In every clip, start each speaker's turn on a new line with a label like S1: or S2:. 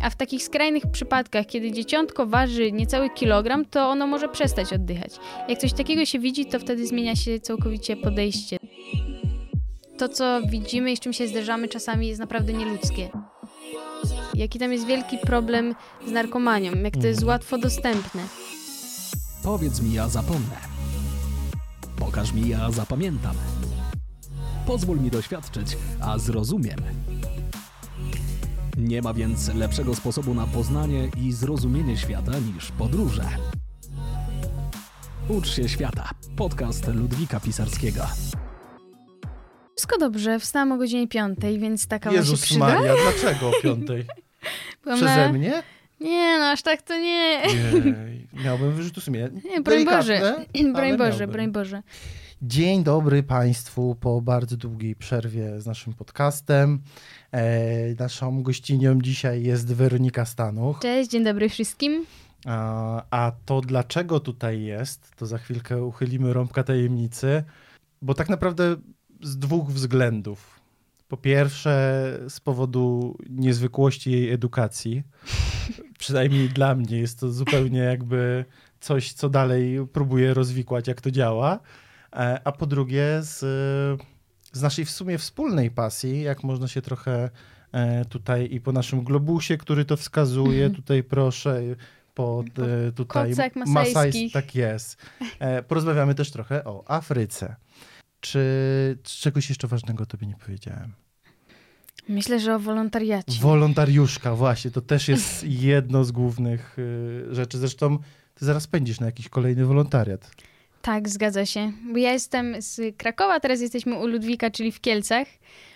S1: A w takich skrajnych przypadkach, kiedy dzieciątko waży niecały kilogram, to ono może przestać oddychać. Jak coś takiego się widzi, to wtedy zmienia się całkowicie podejście. To, co widzimy i z czym się zderzamy czasami, jest naprawdę nieludzkie. Jaki tam jest wielki problem z narkomanią, jak to jest łatwo dostępne.
S2: Powiedz mi, ja zapomnę. Pokaż mi, ja zapamiętam. Pozwól mi doświadczyć, a zrozumiem. Nie ma więc lepszego sposobu na poznanie i zrozumienie świata niż podróże. Ucz się świata. Podcast Ludwika Pisarskiego.
S1: Wszystko dobrze, wstałam o godzinie 5, więc taka ma się przyda.
S3: Jezus Maria, dlaczego o 5? Przeze mnie?
S1: Nie, no aż tak to nie.
S3: Nie, miałbym wyrzutu sumienia.
S1: Nie, broń Boże. Broń Boże.
S3: Dzień dobry Państwu po bardzo długiej przerwie z naszym podcastem. Naszą gościnią dzisiaj jest Weronika Stanuch.
S1: Cześć, dzień dobry wszystkim.
S3: A to dlaczego tutaj jest, to za chwilkę uchylimy rąbka tajemnicy, bo tak naprawdę z dwóch względów. Po pierwsze z powodu niezwykłości jej edukacji. Przynajmniej dla mnie jest to zupełnie jakby coś, co dalej próbuję rozwikłać, jak to działa. A po drugie z naszej w sumie wspólnej pasji, jak można się trochę tutaj i po naszym globusie, który to wskazuje, tutaj proszę, po tutaj
S1: kocach masajskich.
S3: Tak jest. Porozmawiamy też trochę o Afryce. Czy czegoś jeszcze ważnego tobie nie powiedziałem?
S1: Myślę, że o wolontariacie.
S3: Wolontariuszka, właśnie. To też jest jedno z głównych rzeczy. Zresztą ty zaraz pędzisz na jakiś kolejny wolontariat.
S1: Tak, zgadza się. Bo ja jestem z Krakowa, teraz jesteśmy u Ludwika, czyli w Kielcach.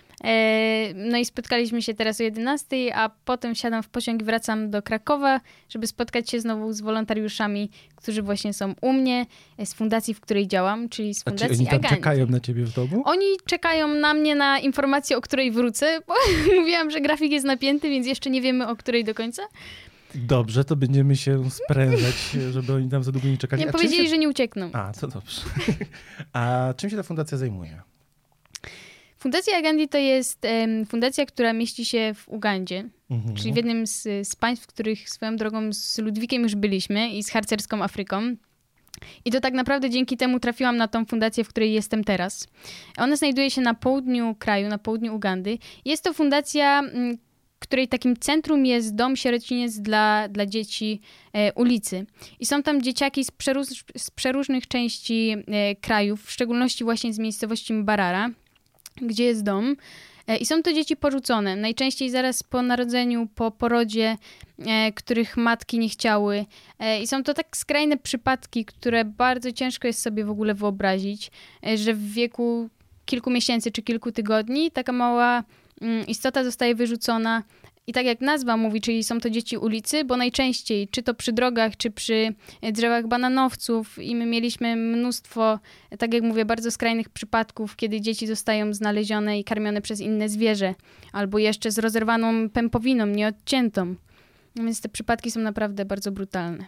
S1: No i spotkaliśmy się teraz o 11:00, a potem wsiadam w pociąg i wracam do Krakowa, żeby spotkać się znowu z wolontariuszami, którzy właśnie są u mnie, z fundacji, w której działam, czyli z fundacji
S3: Agandi. Oni tam czekają na ciebie w domu?
S1: Oni czekają na mnie na informację, o której wrócę, bo mówiłam, że grafik jest napięty, więc jeszcze nie wiemy, o której do końca.
S3: Dobrze, to będziemy się sprężać, żeby oni tam za długo nie czekali.
S1: Nie powiedzieli, że nie uciekną.
S3: A, to dobrze. A czym się ta fundacja zajmuje?
S1: Fundacja Agandi to jest fundacja, która mieści się w Ugandzie, czyli w jednym z państw, w których swoją drogą z Ludwikiem już byliśmy i z harcerską Afryką. I to tak naprawdę dzięki temu trafiłam na tą fundację, w której jestem teraz. Ona znajduje się na południu kraju, na południu Ugandy. Jest to fundacja, której takim centrum jest dom sierociniec dla dzieci ulicy. I są tam dzieciaki z przeróżnych części krajów, w szczególności właśnie z miejscowości Mbarara, gdzie jest dom. I są to dzieci porzucone, najczęściej zaraz po narodzeniu, po porodzie, których matki nie chciały. I są to tak skrajne przypadki, które bardzo ciężko jest sobie w ogóle wyobrazić, że w wieku kilku miesięcy czy kilku tygodni taka mała istota zostaje wyrzucona. I tak jak nazwa mówi, czyli są to dzieci ulicy, bo najczęściej, czy to przy drogach, czy przy drzewach bananowców i my mieliśmy mnóstwo, tak jak mówię, bardzo skrajnych przypadków, kiedy dzieci zostają znalezione i karmione przez inne zwierzę, albo jeszcze z rozerwaną pępowiną, nieodciętą. Więc te przypadki są naprawdę bardzo brutalne.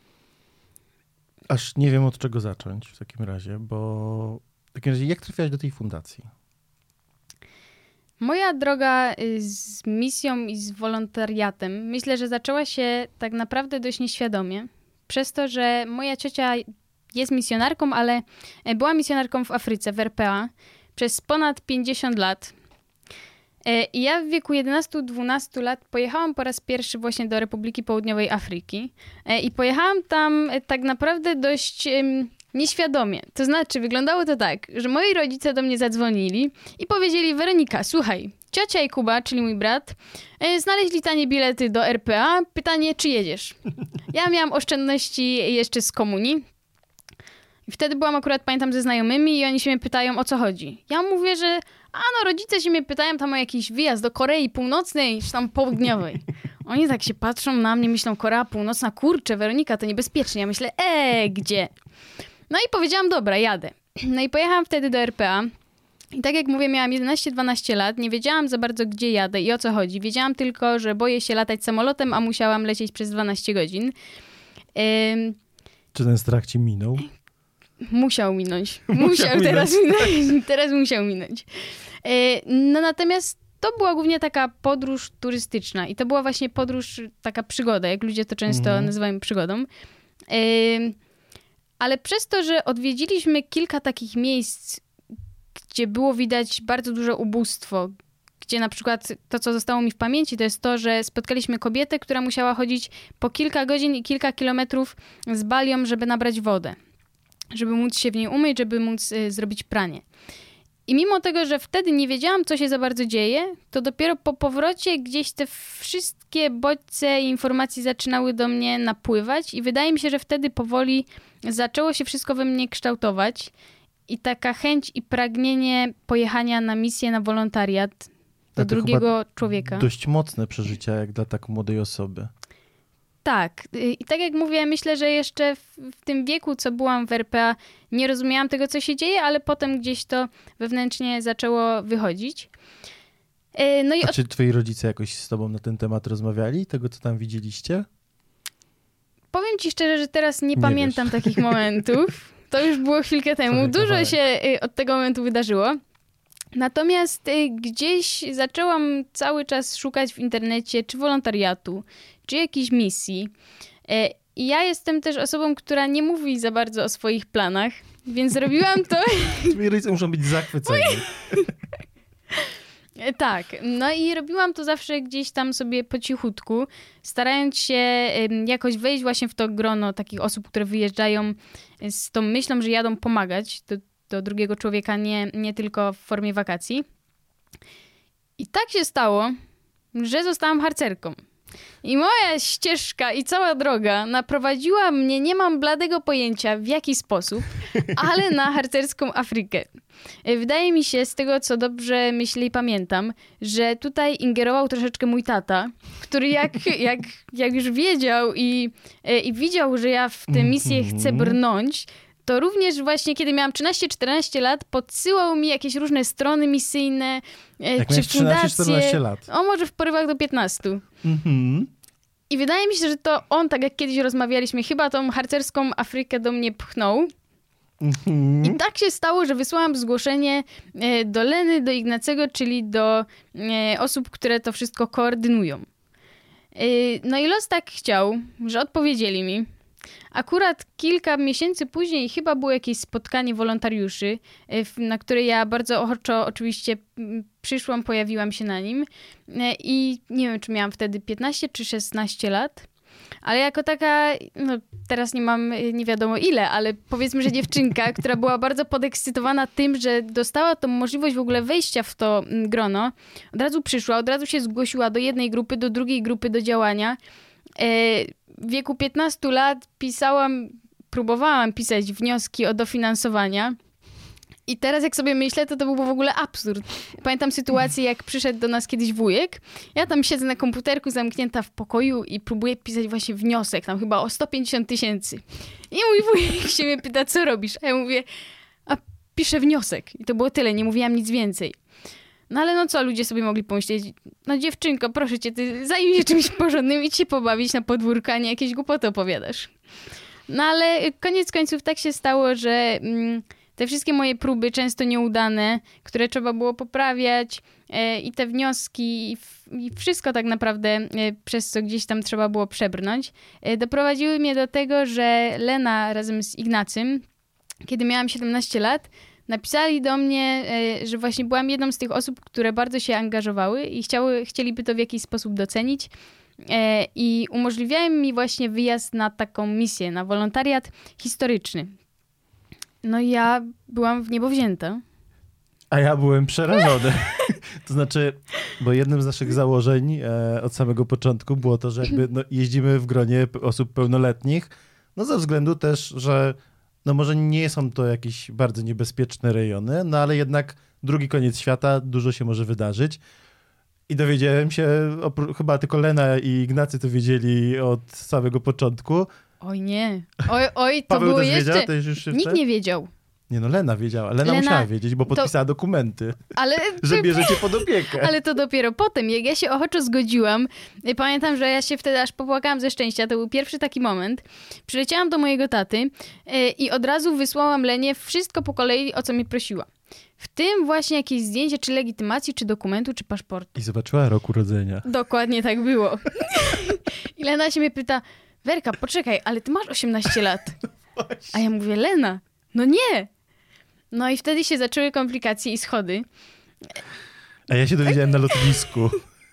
S3: Aż nie wiem, od czego zacząć w takim razie, bo w takim razie jak trafiłaś do tej fundacji?
S1: Moja droga z misją i z wolontariatem, myślę, że zaczęła się tak naprawdę dość nieświadomie. Przez to, że moja ciocia jest misjonarką, ale była misjonarką w Afryce, w RPA, przez ponad 50 lat. I ja w wieku 11-12 lat pojechałam po raz pierwszy właśnie do Republiki Południowej Afryki. I pojechałam tam tak naprawdę dość nieświadomie. To znaczy, wyglądało to tak, że moi rodzice do mnie zadzwonili i powiedzieli: Weronika, słuchaj, ciocia i Kuba, czyli mój brat, znaleźli tanie bilety do RPA. Pytanie, czy jedziesz? Ja miałam oszczędności jeszcze z komunii. I wtedy byłam akurat, pamiętam, ze znajomymi i oni się mnie pytają, o co chodzi. Ja mówię, że rodzice się mnie pytają tam o jakiś wyjazd do Korei Północnej czy tam Południowej. Oni tak się patrzą na mnie, myślą, Korea Północna, kurczę, Weronika, to niebezpiecznie. Ja myślę, gdzie? No i powiedziałam, dobra, jadę. No i pojechałam wtedy do RPA. I tak jak mówię, miałam 11-12 lat, nie wiedziałam za bardzo, gdzie jadę i o co chodzi. Wiedziałam tylko, że boję się latać samolotem, a musiałam lecieć przez 12 godzin.
S3: Czy ten strach ci minął?
S1: Musiał minąć. Teraz musiał minąć. No natomiast to była głównie taka podróż turystyczna i to była właśnie podróż, taka przygoda, jak ludzie to często nazywają przygodą. Ale przez to, że odwiedziliśmy kilka takich miejsc, gdzie było widać bardzo duże ubóstwo, gdzie na przykład to, co zostało mi w pamięci, to jest to, że spotkaliśmy kobietę, która musiała chodzić po kilka godzin i kilka kilometrów z balią, żeby nabrać wodę, żeby móc się w niej umyć, żeby móc zrobić pranie. I mimo tego, że wtedy nie wiedziałam, co się za bardzo dzieje, to dopiero po powrocie gdzieś te wszystkie bodźce i informacje zaczynały do mnie napływać i wydaje mi się, że wtedy powoli zaczęło się wszystko we mnie kształtować i taka chęć i pragnienie pojechania na misję, na wolontariat do drugiego człowieka.
S3: Dość mocne przeżycia jak dla tak młodej osoby.
S1: Tak. I tak jak mówię, myślę, że jeszcze w tym wieku, co byłam w RPA, nie rozumiałam tego, co się dzieje, ale potem gdzieś to wewnętrznie zaczęło wychodzić. No i
S3: czy twoi rodzice jakoś z tobą na ten temat rozmawiali? Tego, co tam widzieliście?
S1: Powiem ci szczerze, że teraz nie pamiętam takich momentów. To już było chwilkę temu. Dużo się od tego momentu wydarzyło. Natomiast gdzieś zaczęłam cały czas szukać w internecie czy wolontariatu, czy jakiejś misji. I ja jestem też osobą, która nie mówi za bardzo o swoich planach, więc zrobiłam to...
S3: Twoi rodzice muszą być zachwyceni.
S1: Tak, no i robiłam to zawsze gdzieś tam sobie po cichutku, starając się jakoś wejść właśnie w to grono takich osób, które wyjeżdżają z tą myślą, że jadą pomagać do drugiego człowieka, nie tylko w formie wakacji. I tak się stało, że zostałam harcerką. I moja ścieżka i cała droga naprowadziła mnie, nie mam bladego pojęcia w jaki sposób, ale na harcerską Afrykę. Wydaje mi się, z tego co dobrze myślę i pamiętam, że tutaj ingerował troszeczkę mój tata, który jak już wiedział i widział, że ja w tę misję chcę brnąć, to również właśnie kiedy miałam 13-14 lat, podsyłał mi jakieś różne strony misyjne, czy fundacje. 13-14 lat. O, może w porywach do 15. I wydaje mi się, że to on, tak jak kiedyś rozmawialiśmy, chyba tą harcerską Afrykę do mnie pchnął. I tak się stało, że wysłałam zgłoszenie do Leny, do Ignacego, czyli do osób, które to wszystko koordynują. No i los tak chciał, że odpowiedzieli mi. Akurat kilka miesięcy później chyba było jakieś spotkanie wolontariuszy, na które ja bardzo ochoczo oczywiście przyszłam, pojawiłam się na nim i nie wiem, czy miałam wtedy 15 czy 16 lat, ale jako taka, no teraz nie mam nie wiadomo ile, ale powiedzmy, że dziewczynka, która była bardzo podekscytowana tym, że dostała tą możliwość w ogóle wejścia w to grono, od razu przyszła, od razu się zgłosiła do jednej grupy, do drugiej grupy, do działania. W wieku 15 lat próbowałam pisać wnioski o dofinansowania i teraz jak sobie myślę, to był w ogóle absurd. Pamiętam sytuację, jak przyszedł do nas kiedyś wujek, ja tam siedzę na komputerku zamknięta w pokoju i próbuję pisać właśnie wniosek, tam chyba o 150 000. I mój wujek się mnie pyta, co robisz? A ja mówię, a piszę wniosek. I to było tyle, nie mówiłam nic więcej. No ale no co ludzie sobie mogli pomyśleć? No dziewczynko, proszę cię, ty zajmij się czymś porządnym i się pobawić na podwórku, a nie jakieś głupoty opowiadasz. No ale koniec końców tak się stało, że te wszystkie moje próby, często nieudane, które trzeba było poprawiać i te wnioski i wszystko tak naprawdę, przez co gdzieś tam trzeba było przebrnąć, doprowadziły mnie do tego, że Lena razem z Ignacym, kiedy miałam 17 lat, napisali do mnie, że właśnie byłam jedną z tych osób, które bardzo się angażowały i chcieliby to w jakiś sposób docenić. I umożliwiałem mi właśnie wyjazd na taką misję, na wolontariat historyczny. No i ja byłam w niebo wzięta.
S3: A ja byłem przerażony. To znaczy, bo jednym z naszych założeń od samego początku było to, że jakby jeździmy w gronie osób pełnoletnich, no ze względu też, że no może nie są to jakieś bardzo niebezpieczne rejony, no ale jednak drugi koniec świata, dużo się może wydarzyć. I dowiedziałem się, chyba tylko Lena i Ignacy to wiedzieli od samego początku.
S1: Oj nie. Oj to
S3: Paweł
S1: było
S3: też
S1: jeszcze...
S3: wiedział? To już
S1: Nikt nie wiedział.
S3: Nie no, Lena wiedziała. Lena musiała wiedzieć, bo podpisała dokumenty, że bierzecie pod opiekę.
S1: Ale to dopiero potem, jak ja się ochoczo zgodziłam, pamiętam, że ja się wtedy aż popłakałam ze szczęścia, to był pierwszy taki moment. Przyleciałam do mojego taty i od razu wysłałam Lenie wszystko po kolei, o co mnie prosiła. w tym właśnie jakieś zdjęcie, czy legitymacji, czy dokumentu, czy paszportu.
S3: I zobaczyła rok urodzenia.
S1: Dokładnie tak było. I Lena się mnie pyta, Werka, poczekaj, ale ty masz 18 lat. A ja mówię, Lena, no nie. No i wtedy się zaczęły komplikacje i schody.
S3: A ja się dowiedziałem na lotnisku.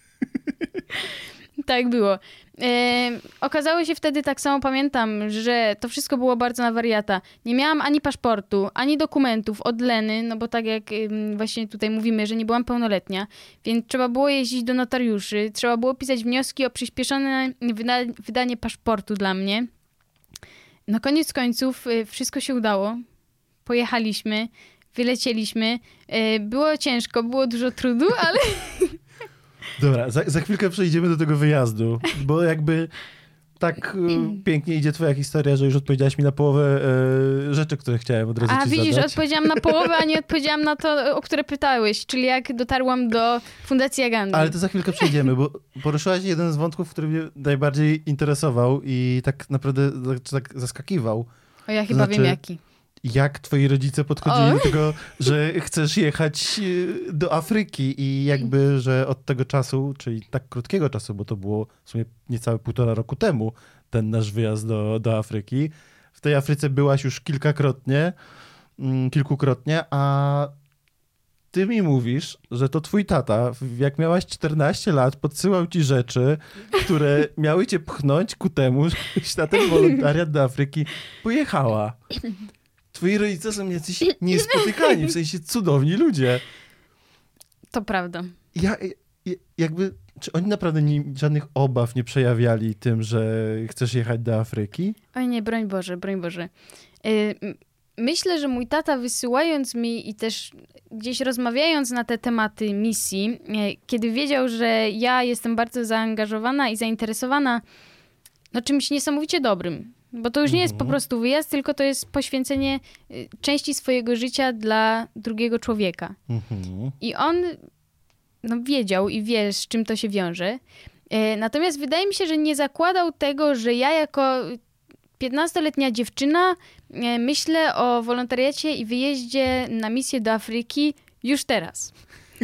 S1: Tak było. Okazało się wtedy, tak samo pamiętam, że to wszystko było bardzo na wariata. Nie miałam ani paszportu, ani dokumentów od Leny, no bo tak jak właśnie tutaj mówimy, że nie byłam pełnoletnia, więc trzeba było jeździć do notariuszy, trzeba było pisać wnioski o przyspieszone wydanie paszportu dla mnie. No koniec końców wszystko się udało. Pojechaliśmy, wylecieliśmy. Było ciężko, było dużo trudu, ale...
S3: Dobra, za chwilkę przejdziemy do tego wyjazdu, bo jakby tak pięknie idzie twoja historia, że już odpowiedziałaś mi na połowę rzeczy, które chciałem od razu ci
S1: widzisz,
S3: zadać.
S1: odpowiedziałam na połowę, a nie odpowiedziałam na to, o które pytałeś, czyli jak dotarłam do Fundacji Agandy.
S3: Ale to za chwilkę przejdziemy, bo poruszyłaś jeden z wątków, który mnie najbardziej interesował i tak naprawdę tak zaskakiwał.
S1: O, ja chyba wiem jaki.
S3: Jak twoi rodzice podchodzili do tego, że chcesz jechać do Afryki i jakby, że od tego czasu, czyli tak krótkiego czasu, bo to było w sumie niecałe 1,5 roku temu, ten nasz wyjazd do Afryki. W tej Afryce byłaś już kilkukrotnie, a ty mi mówisz, że to twój tata, jak miałaś 14 lat, podsyłał ci rzeczy, które miały cię pchnąć ku temu, żebyś na ten wolontariat do Afryki pojechała. Twoi rodzice są jacyś niespotykani, w sensie cudowni ludzie.
S1: To prawda.
S3: Czy oni naprawdę żadnych obaw nie przejawiali tym, że chcesz jechać do Afryki?
S1: Oj nie, broń Boże, broń Boże. Myślę, że mój tata wysyłając mi i też gdzieś rozmawiając na te tematy misji, kiedy wiedział, że ja jestem bardzo zaangażowana i zainteresowana czymś niesamowicie dobrym, bo to już nie jest po prostu wyjazd, tylko to jest poświęcenie części swojego życia dla drugiego człowieka. I on wiedział i wie, z czym to się wiąże. Natomiast wydaje mi się, że nie zakładał tego, że ja jako 15-letnia dziewczyna myślę o wolontariacie i wyjeździe na misję do Afryki już teraz.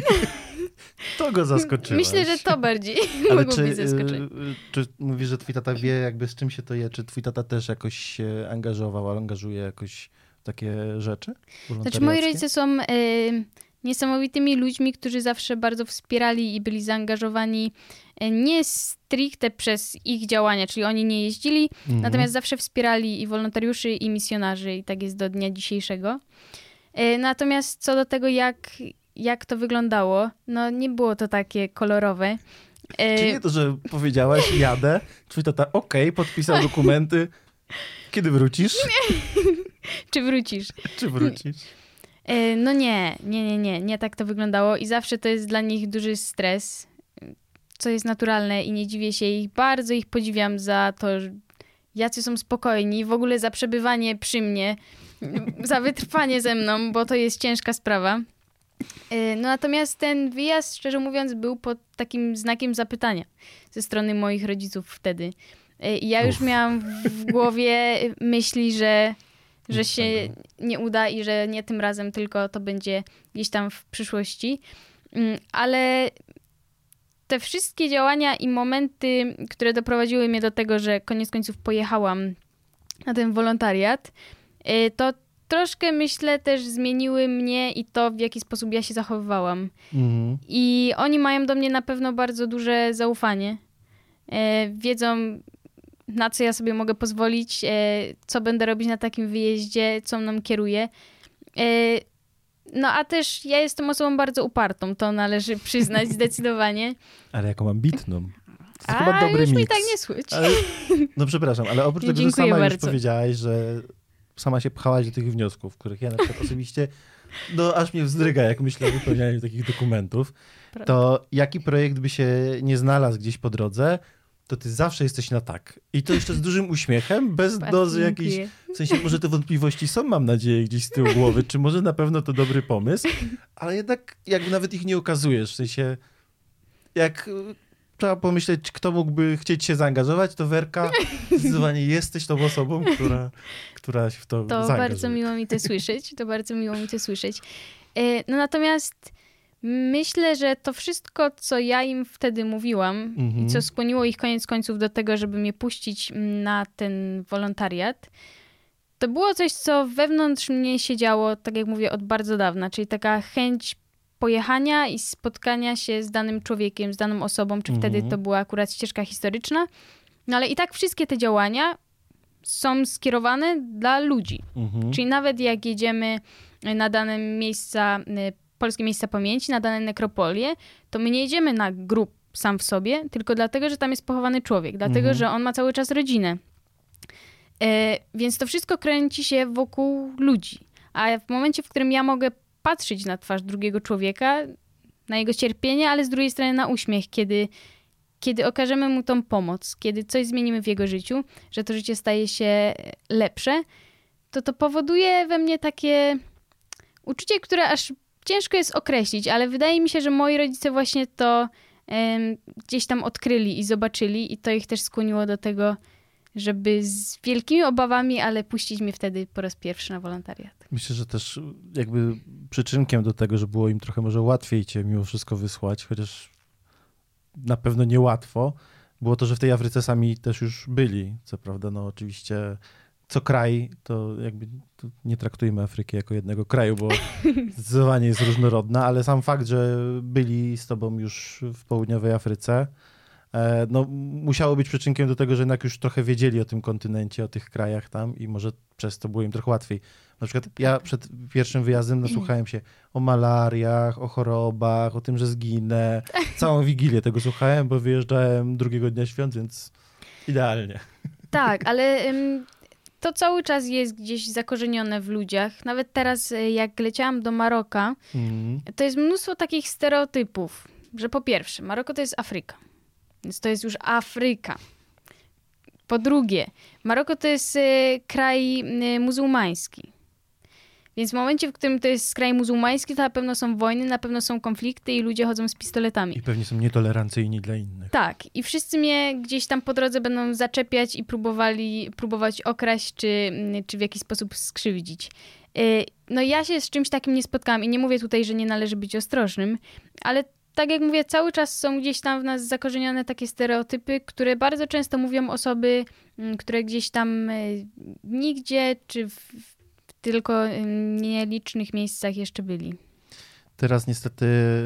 S3: To go zaskoczyłaś.
S1: Myślę, że to bardziej mogło być zaskoczenie.
S3: Czy mówisz, że twój tata wie jakby z czym się to je? Czy twój tata też jakoś się angażuje jakoś w takie rzeczy?
S1: Znaczy moi rodzice są niesamowitymi ludźmi, którzy zawsze bardzo wspierali i byli zaangażowani nie stricte przez ich działania, czyli oni nie jeździli, natomiast zawsze wspierali i wolontariuszy, i misjonarzy i tak jest do dnia dzisiejszego. Natomiast co do tego, jak to wyglądało, nie było to takie kolorowe.
S3: Czy nie to, że powiedziałaś, jadę, twój tata podpisał dokumenty, kiedy wrócisz?
S1: Czy wrócisz?
S3: Czy wrócisz?
S1: No nie tak to wyglądało i zawsze to jest dla nich duży stres, co jest naturalne i nie dziwię się bardzo ich podziwiam za to, jacy są spokojni, w ogóle za przebywanie przy mnie, za wytrwanie ze mną, bo to jest ciężka sprawa. Natomiast ten wyjazd, szczerze mówiąc, był pod takim znakiem zapytania ze strony moich rodziców wtedy. I ja już miałam w głowie myśli, że się nie uda i że nie tym razem, tylko to będzie gdzieś tam w przyszłości. Ale te wszystkie działania i momenty, które doprowadziły mnie do tego, że koniec końców pojechałam na ten wolontariat, to troszkę, myślę, też zmieniły mnie i to, w jaki sposób ja się zachowywałam. I oni mają do mnie na pewno bardzo duże zaufanie. Wiedzą, na co ja sobie mogę pozwolić, co będę robić na takim wyjeździe, co mną kieruje. A też ja jestem osobą bardzo upartą, to należy przyznać zdecydowanie.
S3: Ale jaką ambitną. To chyba dobry
S1: już
S3: miks.
S1: mi tak nie słyć.
S3: Ale, przeppraszam, ale oprócz tego, że sama już powiedziałaś, że sama się pchałaś do tych wniosków, których ja na przykład osobiście, aż mnie wzdryga, jak myślę o wypełnianiu takich dokumentów, to jaki projekt by się nie znalazł gdzieś po drodze, to ty zawsze jesteś na tak. I to jeszcze z dużym uśmiechem, bez dozy jakiejś... W sensie może te wątpliwości są, mam nadzieję, gdzieś z tyłu głowy, czy może na pewno to dobry pomysł, ale jednak jakby nawet ich nie ukazujesz. W sensie jak trzeba pomyśleć, kto mógłby chcieć się zaangażować, to Werka zdecydowanie jesteś tą osobą, która się w to zaangażuje.
S1: Bardzo miło mi to słyszeć. To bardzo miło mi to słyszeć. No natomiast myślę, że to wszystko, co ja im wtedy mówiłam i co skłoniło ich koniec końców do tego, żeby mnie puścić na ten wolontariat, to było coś, co wewnątrz mnie się działo, tak jak mówię, od bardzo dawna, czyli taka chęć pojechania i spotkania się z danym człowiekiem, z daną osobą, czy wtedy to była akurat ścieżka historyczna. No ale i tak wszystkie te działania są skierowane dla ludzi. Czyli nawet jak jedziemy na dane miejsca, polskie miejsca pamięci, na dane nekropolie, to my nie jedziemy na grób sam w sobie, tylko dlatego, że tam jest pochowany człowiek, dlatego, że on ma cały czas rodzinę. Więc to wszystko kręci się wokół ludzi. A w momencie, w którym ja mogę patrzeć na twarz drugiego człowieka, na jego cierpienie, ale z drugiej strony na uśmiech, kiedy okażemy mu tą pomoc, kiedy coś zmienimy w jego życiu, że to życie staje się lepsze, to powoduje we mnie takie uczucie, które aż ciężko jest określić, ale wydaje mi się, że moi rodzice właśnie to gdzieś tam odkryli i zobaczyli i to ich też skłoniło do tego, żeby z wielkimi obawami, ale puścić mnie wtedy po raz pierwszy na wolontariat.
S3: Myślę, że też jakby przyczynkiem do tego, że było im trochę może łatwiej cię mimo wszystko wysłać, chociaż na pewno niełatwo, było to, że w tej Afryce sami też już byli. Co prawda, no oczywiście co kraj, to jakby to nie traktujmy Afryki jako jednego kraju, bo zdecydowanie jest różnorodna, ale sam fakt, że byli z tobą już w południowej Afryce, no musiało być przyczynkiem do tego, że jednak już trochę wiedzieli o tym kontynencie, o tych krajach tam i może przez to było im trochę łatwiej. Na przykład ja przed pierwszym wyjazdem nasłuchałem się o malariach, o chorobach, o tym, że zginę. Całą Wigilię tego słuchałem, bo wyjeżdżałem drugiego dnia świąt, więc idealnie.
S1: Tak, ale to cały czas jest gdzieś zakorzenione w ludziach. Nawet teraz, jak leciałam do Maroka, to jest mnóstwo takich stereotypów, że po pierwsze, Maroko to jest Afryka. Więc to jest już Afryka. Po drugie, Maroko to jest kraj muzułmański. Więc w momencie, w którym to jest kraj muzułmański, to na pewno są wojny, na pewno są konflikty i ludzie chodzą z pistoletami.
S3: I pewnie są nietolerancyjni dla innych.
S1: Tak. I wszyscy mnie gdzieś tam po drodze będą zaczepiać i próbować okraść, czy w jakiś sposób skrzywdzić. No ja się z czymś takim nie spotkałam i nie mówię tutaj, że nie należy być ostrożnym, ale tak jak mówię, cały czas są gdzieś tam w nas zakorzenione takie stereotypy, które bardzo często mówią osoby, które gdzieś tam nigdzie, czy w tylko nielicznych miejscach jeszcze byli.
S3: Teraz niestety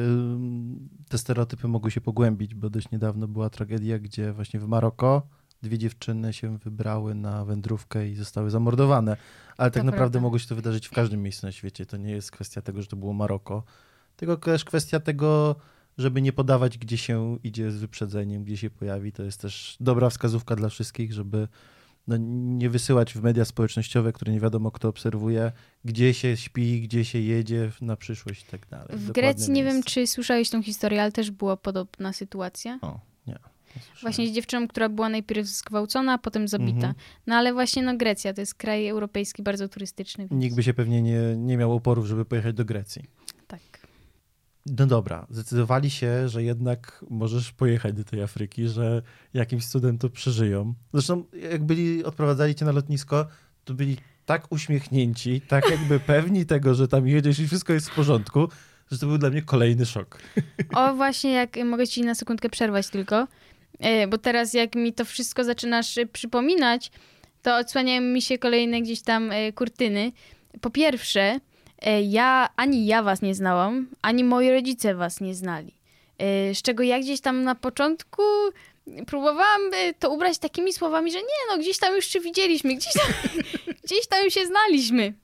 S3: te stereotypy mogły się pogłębić, bo dość niedawno była tragedia, gdzie właśnie w Maroko 2 dziewczyny się wybrały na wędrówkę i zostały zamordowane. Ale tak naprawdę mogło się to wydarzyć w każdym miejscu na świecie. To nie jest kwestia tego, że to było Maroko, tylko też kwestia tego, żeby nie podawać, gdzie się idzie z wyprzedzeniem, gdzie się pojawi. To jest też dobra wskazówka dla wszystkich, żeby nie wysyłać w media społecznościowe, które nie wiadomo kto obserwuje, gdzie się śpi, gdzie się jedzie na przyszłość i tak dalej.
S1: W Grecji nie wiem, czy słyszałeś tą historię, ale też była podobna sytuacja.
S3: O, nie.
S1: Właśnie z dziewczyną, która była najpierw zgwałcona, a potem zabita. No ale właśnie Grecja to jest kraj europejski, bardzo turystyczny. Więc...
S3: Nikt by się pewnie nie miał oporów, żeby pojechać do Grecji.
S1: Tak.
S3: No dobra, zdecydowali się, że jednak możesz pojechać do tej Afryki, że jakimś cudem to przeżyją. Zresztą jak odprowadzali cię na lotnisko, to byli tak uśmiechnięci, tak jakby pewni tego, że tam jedziesz i wszystko jest w porządku, że to był dla mnie kolejny szok.
S1: O właśnie, jak mogę ci na sekundkę przerwać tylko, bo teraz jak mi to wszystko zaczynasz przypominać, to odsłaniają mi się kolejne gdzieś tam kurtyny. Po pierwsze, ani ja was nie znałam, ani moi rodzice was nie znali. Z czego ja gdzieś tam na początku próbowałam to ubrać takimi słowami, że nie, gdzieś tam już się widzieliśmy, gdzieś tam już się znaliśmy.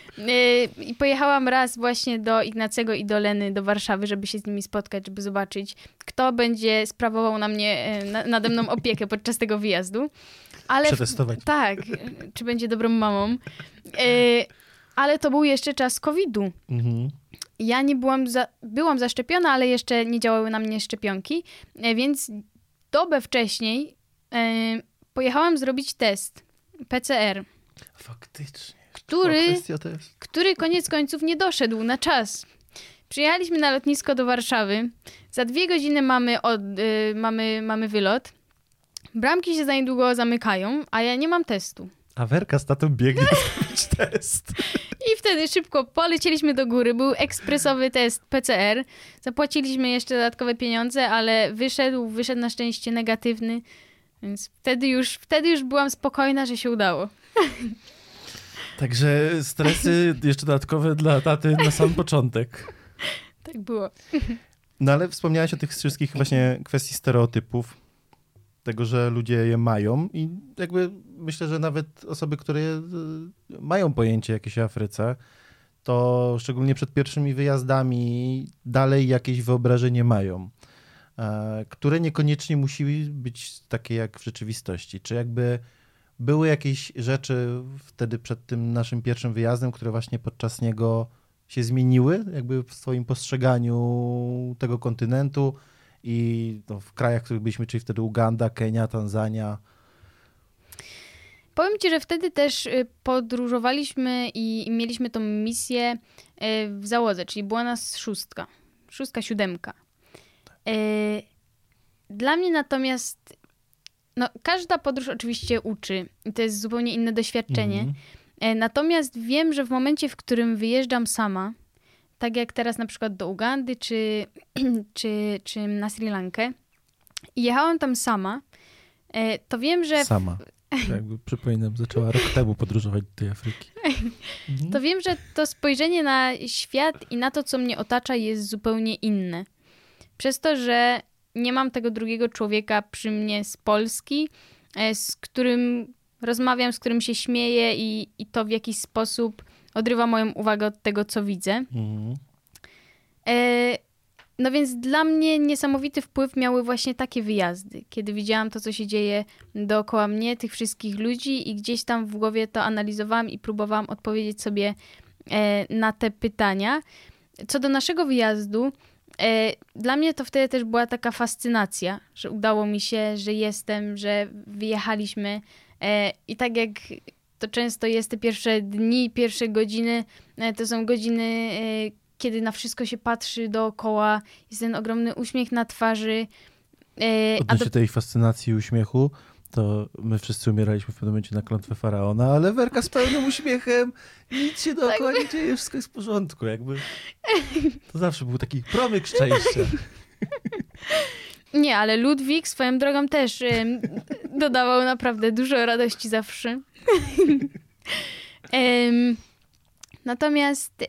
S1: I pojechałam raz właśnie do Ignacego i do Leny do Warszawy, żeby się z nimi spotkać, żeby zobaczyć, kto będzie sprawował na mnie, nade mną opiekę podczas tego wyjazdu.
S3: Przetestować.
S1: Tak, czy będzie dobrą mamą. Ale to był jeszcze czas COVID-u. Ja nie byłam zaszczepiona, ale jeszcze nie działały na mnie szczepionki, więc dobę wcześniej pojechałam zrobić test PCR.
S3: Faktycznie.
S1: Który koniec końców nie doszedł na czas. Przyjechaliśmy na lotnisko do Warszawy. Za 2 godziny mamy wylot. Bramki się za niedługo zamykają, a ja nie mam testu.
S3: A Werka z tatą biegnie zrobić test.
S1: I wtedy szybko polecieliśmy do góry. Był ekspresowy test PCR. Zapłaciliśmy jeszcze dodatkowe pieniądze, ale wyszedł na szczęście negatywny. Więc wtedy już byłam spokojna, że się udało.
S3: Także stresy jeszcze dodatkowe dla taty na sam początek.
S1: Tak było.
S3: No ale wspomniałaś o tych wszystkich właśnie kwestii stereotypów, tego, że ludzie je mają i jakby myślę, że nawet osoby, które mają pojęcie jakieś o Afryce, to szczególnie przed pierwszymi wyjazdami dalej jakieś wyobrażenie mają, które niekoniecznie musi być takie jak w rzeczywistości. Czy jakby były jakieś rzeczy wtedy przed tym naszym pierwszym wyjazdem, które właśnie podczas niego się zmieniły jakby w swoim postrzeganiu tego kontynentu i no, w krajach, w których byliśmy, czyli wtedy Uganda, Kenia, Tanzania?
S1: Powiem ci, że wtedy też podróżowaliśmy i mieliśmy tą misję w załodze, czyli była nas 6, 7. Dla mnie natomiast no, każda podróż oczywiście uczy i to jest zupełnie inne doświadczenie. Natomiast wiem, że w momencie, w którym wyjeżdżam sama, tak jak teraz na przykład do Ugandy czy na Sri Lankę i jechałam tam sama, to wiem, że...
S3: Sama. Jakby przypominam, zaczęła rok temu podróżować do tej Afryki.
S1: To wiem, że to spojrzenie na świat i na to, co mnie otacza, jest zupełnie inne. Przez to, że nie mam tego drugiego człowieka przy mnie z Polski, z którym rozmawiam, z którym się śmieję i to w jakiś sposób odrywa moją uwagę od tego, co widzę. No więc dla mnie niesamowity wpływ miały właśnie takie wyjazdy, kiedy widziałam to, co się dzieje dookoła mnie, tych wszystkich ludzi i gdzieś tam w głowie to analizowałam i próbowałam odpowiedzieć sobie na te pytania. Co do naszego wyjazdu, dla mnie to wtedy też była taka fascynacja, że udało mi się, że jestem, że wyjechaliśmy i tak jak to często jest, te pierwsze dni, pierwsze godziny, to są godziny, kiedy na wszystko się patrzy dookoła, jest ten ogromny uśmiech na twarzy.
S3: Odnośnie tej fascynacji i uśmiechu, to my wszyscy umieraliśmy w pewnym momencie na klątwę Faraona, ale Werka z pełnym uśmiechem, nic się dookoła nie dzieje, wszystko jest w porządku. Jakby. To zawsze był taki promyk szczęścia.
S1: Nie, ale Ludwik swoją drogą też dodawał naprawdę dużo radości zawsze. Natomiast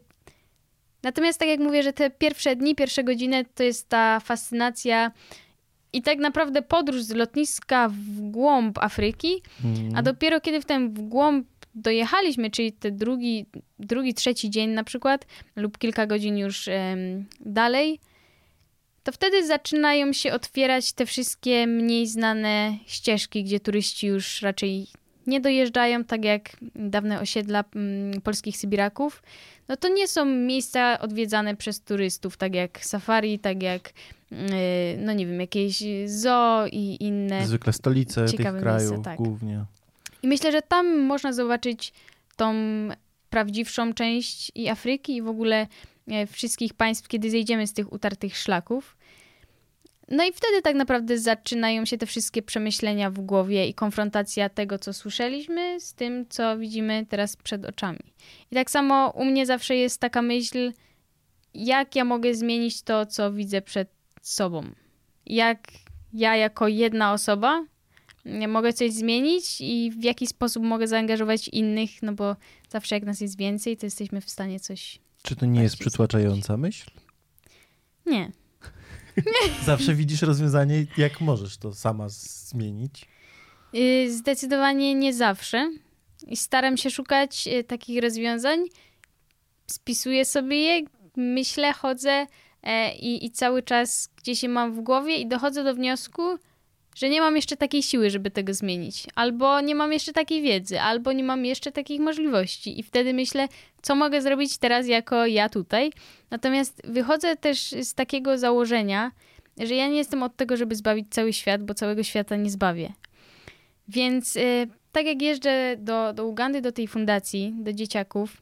S1: tak jak mówię, że te pierwsze dni, pierwsze godziny to jest ta fascynacja i tak naprawdę podróż z lotniska w głąb Afryki, a dopiero kiedy w głąb dojechaliśmy, czyli te drugi, trzeci dzień na przykład lub kilka godzin już dalej, to wtedy zaczynają się otwierać te wszystkie mniej znane ścieżki, gdzie turyści już raczej nie dojeżdżają, tak jak dawne osiedla polskich Sybiraków. No to nie są miejsca odwiedzane przez turystów, tak jak safari, tak jak, no nie wiem, jakieś zoo i inne.
S3: Zwykle stolice tych krajów
S1: miejsca, tak.
S3: Głównie.
S1: I myślę, że tam można zobaczyć tą prawdziwszą część i Afryki i w ogóle wszystkich państw, kiedy zejdziemy z tych utartych szlaków. No i wtedy tak naprawdę zaczynają się te wszystkie przemyślenia w głowie i konfrontacja tego, co słyszeliśmy, z tym, co widzimy teraz przed oczami. I tak samo u mnie zawsze jest taka myśl, jak ja mogę zmienić to, co widzę przed sobą. Jak ja jako jedna osoba mogę coś zmienić i w jaki sposób mogę zaangażować innych, no bo zawsze jak nas jest więcej, to jesteśmy w stanie coś...
S3: Czy to nie jest przytłaczająca myśl?
S1: Nie.
S3: Zawsze widzisz rozwiązanie, jak możesz to sama zmienić?
S1: Zdecydowanie nie zawsze. I staram się szukać takich rozwiązań. Spisuję sobie je, myślę, chodzę i cały czas gdzieś je mam w głowie i dochodzę do wniosku, że nie mam jeszcze takiej siły, żeby tego zmienić. Albo nie mam jeszcze takiej wiedzy, albo nie mam jeszcze takich możliwości. I wtedy myślę, co mogę zrobić teraz jako ja tutaj. Natomiast wychodzę też z takiego założenia, że ja nie jestem od tego, żeby zbawić cały świat, bo całego świata nie zbawię. Więc tak jak jeżdżę do Ugandy, do tej fundacji, do dzieciaków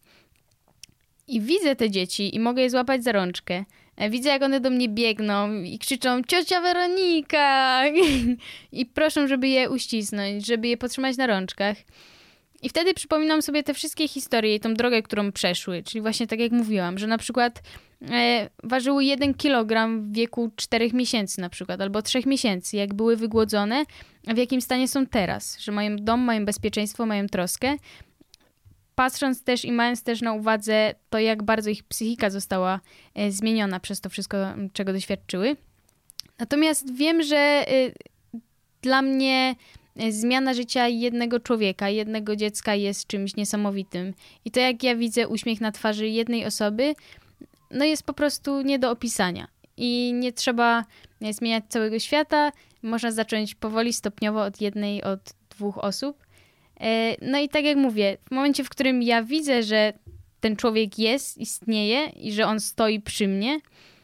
S1: i widzę te dzieci i mogę je złapać za rączkę, widzę, jak one do mnie biegną i krzyczą ciocia Weronika i proszą, żeby je uścisnąć, żeby je potrzymać na rączkach. I wtedy przypominam sobie te wszystkie historie i tą drogę, którą przeszły. Czyli właśnie tak jak mówiłam, że na przykład ważyły 1 kilogram w wieku 4 miesięcy na przykład, albo 3 miesięcy, jak były wygłodzone, a w jakim stanie są teraz. Że mają dom, mają bezpieczeństwo, mają troskę. Patrząc też i mając też na uwadze to, jak bardzo ich psychika została zmieniona przez to wszystko, czego doświadczyły. Natomiast wiem, że dla mnie zmiana życia jednego człowieka, jednego dziecka jest czymś niesamowitym. I to, jak ja widzę uśmiech na twarzy jednej osoby, no jest po prostu nie do opisania. I nie trzeba zmieniać całego świata. Można zacząć powoli, stopniowo od 2 osób. No i tak jak mówię, w momencie, w którym ja widzę, że ten człowiek jest, istnieje i że on stoi przy mnie,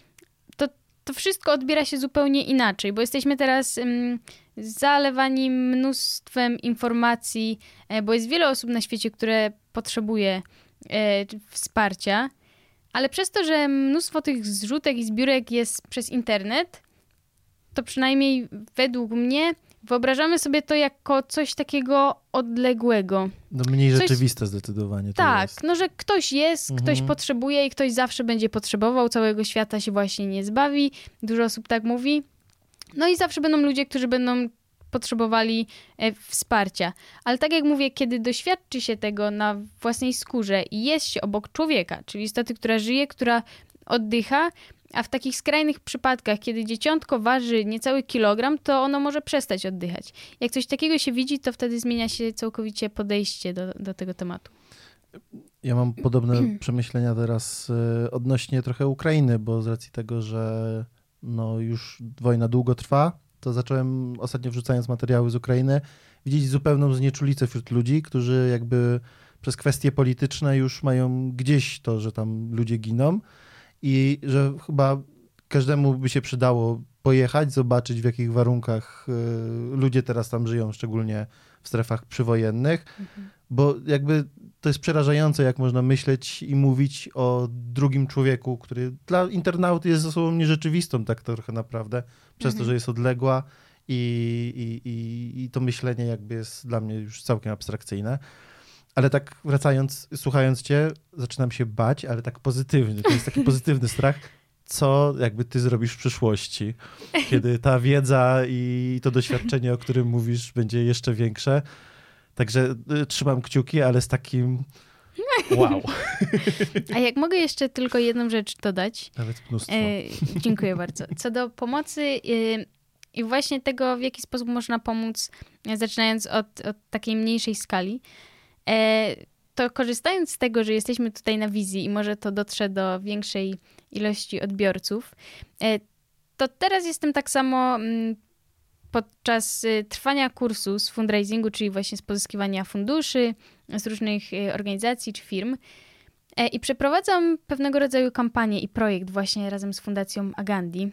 S1: to wszystko odbiera się zupełnie inaczej, bo jesteśmy teraz zalewani mnóstwem informacji, bo jest wiele osób na świecie, które potrzebuje wsparcia, ale przez to, że mnóstwo tych zrzutek i zbiórek jest przez internet, to przynajmniej według mnie wyobrażamy sobie to jako coś takiego odległego.
S3: No mniej rzeczywiste zdecydowanie to
S1: tak,
S3: jest.
S1: no że ktoś jest, ktoś potrzebuje i ktoś zawsze będzie potrzebował, całego świata się właśnie nie zbawi. Dużo osób tak mówi. No i zawsze będą ludzie, którzy będą potrzebowali wsparcia. Ale tak jak mówię, kiedy doświadczy się tego na własnej skórze i jest się obok człowieka, czyli istoty, która żyje, która oddycha, a w takich skrajnych przypadkach, kiedy dzieciątko waży niecały kilogram, to ono może przestać oddychać. Jak coś takiego się widzi, to wtedy zmienia się całkowicie podejście do tego tematu.
S3: Ja mam podobne przemyślenia teraz odnośnie trochę Ukrainy, bo z racji tego, że no już wojna długo trwa, to zacząłem ostatnio wrzucając materiały z Ukrainy widzieć zupełną znieczulicę wśród ludzi, którzy jakby przez kwestie polityczne już mają gdzieś to, że tam ludzie giną i że chyba każdemu by się przydało pojechać, zobaczyć w jakich warunkach ludzie teraz tam żyją, szczególnie w strefach przywojennych, bo jakby to jest przerażające, jak można myśleć i mówić o drugim człowieku, który dla internauty jest osobą nierzeczywistą tak trochę naprawdę, przez to, że jest odległa i to myślenie jakby jest dla mnie już całkiem abstrakcyjne. Ale tak wracając, słuchając cię, zaczynam się bać, ale tak pozytywnie. To jest taki pozytywny strach, co jakby ty zrobisz w przyszłości, kiedy ta wiedza i to doświadczenie, o którym mówisz, będzie jeszcze większe. Także trzymam kciuki, ale z takim wow.
S1: A jak mogę jeszcze tylko jedną rzecz dodać?
S3: Nawet mnóstwo.
S1: Dziękuję bardzo. Co do pomocy i właśnie tego, w jaki sposób można pomóc, zaczynając od takiej mniejszej skali, to korzystając z tego, że jesteśmy tutaj na wizji i może to dotrze do większej ilości odbiorców, to teraz jestem tak samo podczas trwania kursu z fundraisingu, czyli właśnie z pozyskiwania funduszy z różnych organizacji czy firm i przeprowadzam pewnego rodzaju kampanię i projekt właśnie razem z Fundacją Agandi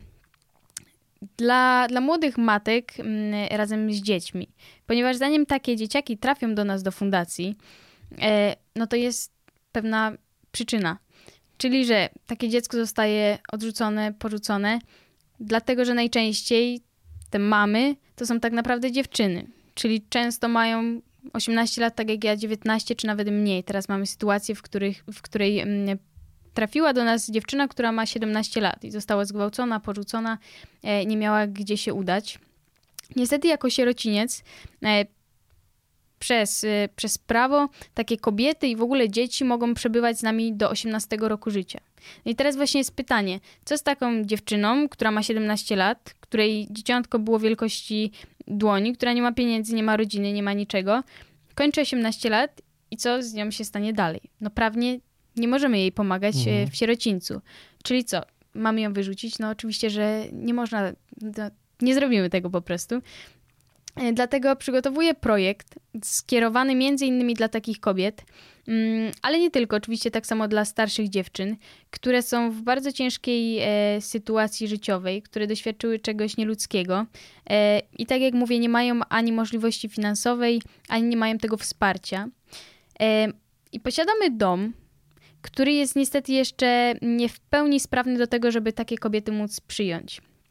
S1: dla młodych matek razem z dziećmi. Ponieważ zanim takie dzieciaki trafią do nas do fundacji, no to jest pewna przyczyna. Czyli, że takie dziecko zostaje odrzucone, porzucone, dlatego, że najczęściej te mamy to są tak naprawdę dziewczyny. Czyli często mają 18 lat, tak jak ja, 19 czy nawet mniej. Teraz mamy sytuację, w której trafiła do nas dziewczyna, która ma 17 lat i została zgwałcona, porzucona, nie miała gdzie się udać. Niestety jako sierociniec przez prawo takie kobiety i w ogóle dzieci mogą przebywać z nami do 18 roku życia. No i teraz właśnie jest pytanie, co z taką dziewczyną, która ma 17 lat, której dzieciątko było wielkości dłoni, która nie ma pieniędzy, nie ma rodziny, nie ma niczego, kończy 18 lat i co z nią się stanie dalej? No prawnie nie możemy jej pomagać w sierocińcu. Czyli co? Mamy ją wyrzucić? No oczywiście, że nie można, nie zrobimy tego po prostu. Dlatego przygotowuję projekt skierowany między innymi dla takich kobiet, ale nie tylko, oczywiście tak samo dla starszych dziewczyn, które są w bardzo ciężkiej sytuacji życiowej, które doświadczyły czegoś nieludzkiego i tak jak mówię, nie mają ani możliwości finansowej, ani nie mają tego wsparcia. I posiadamy dom, który jest niestety jeszcze nie w pełni sprawny do tego, żeby takie kobiety móc przyjąć.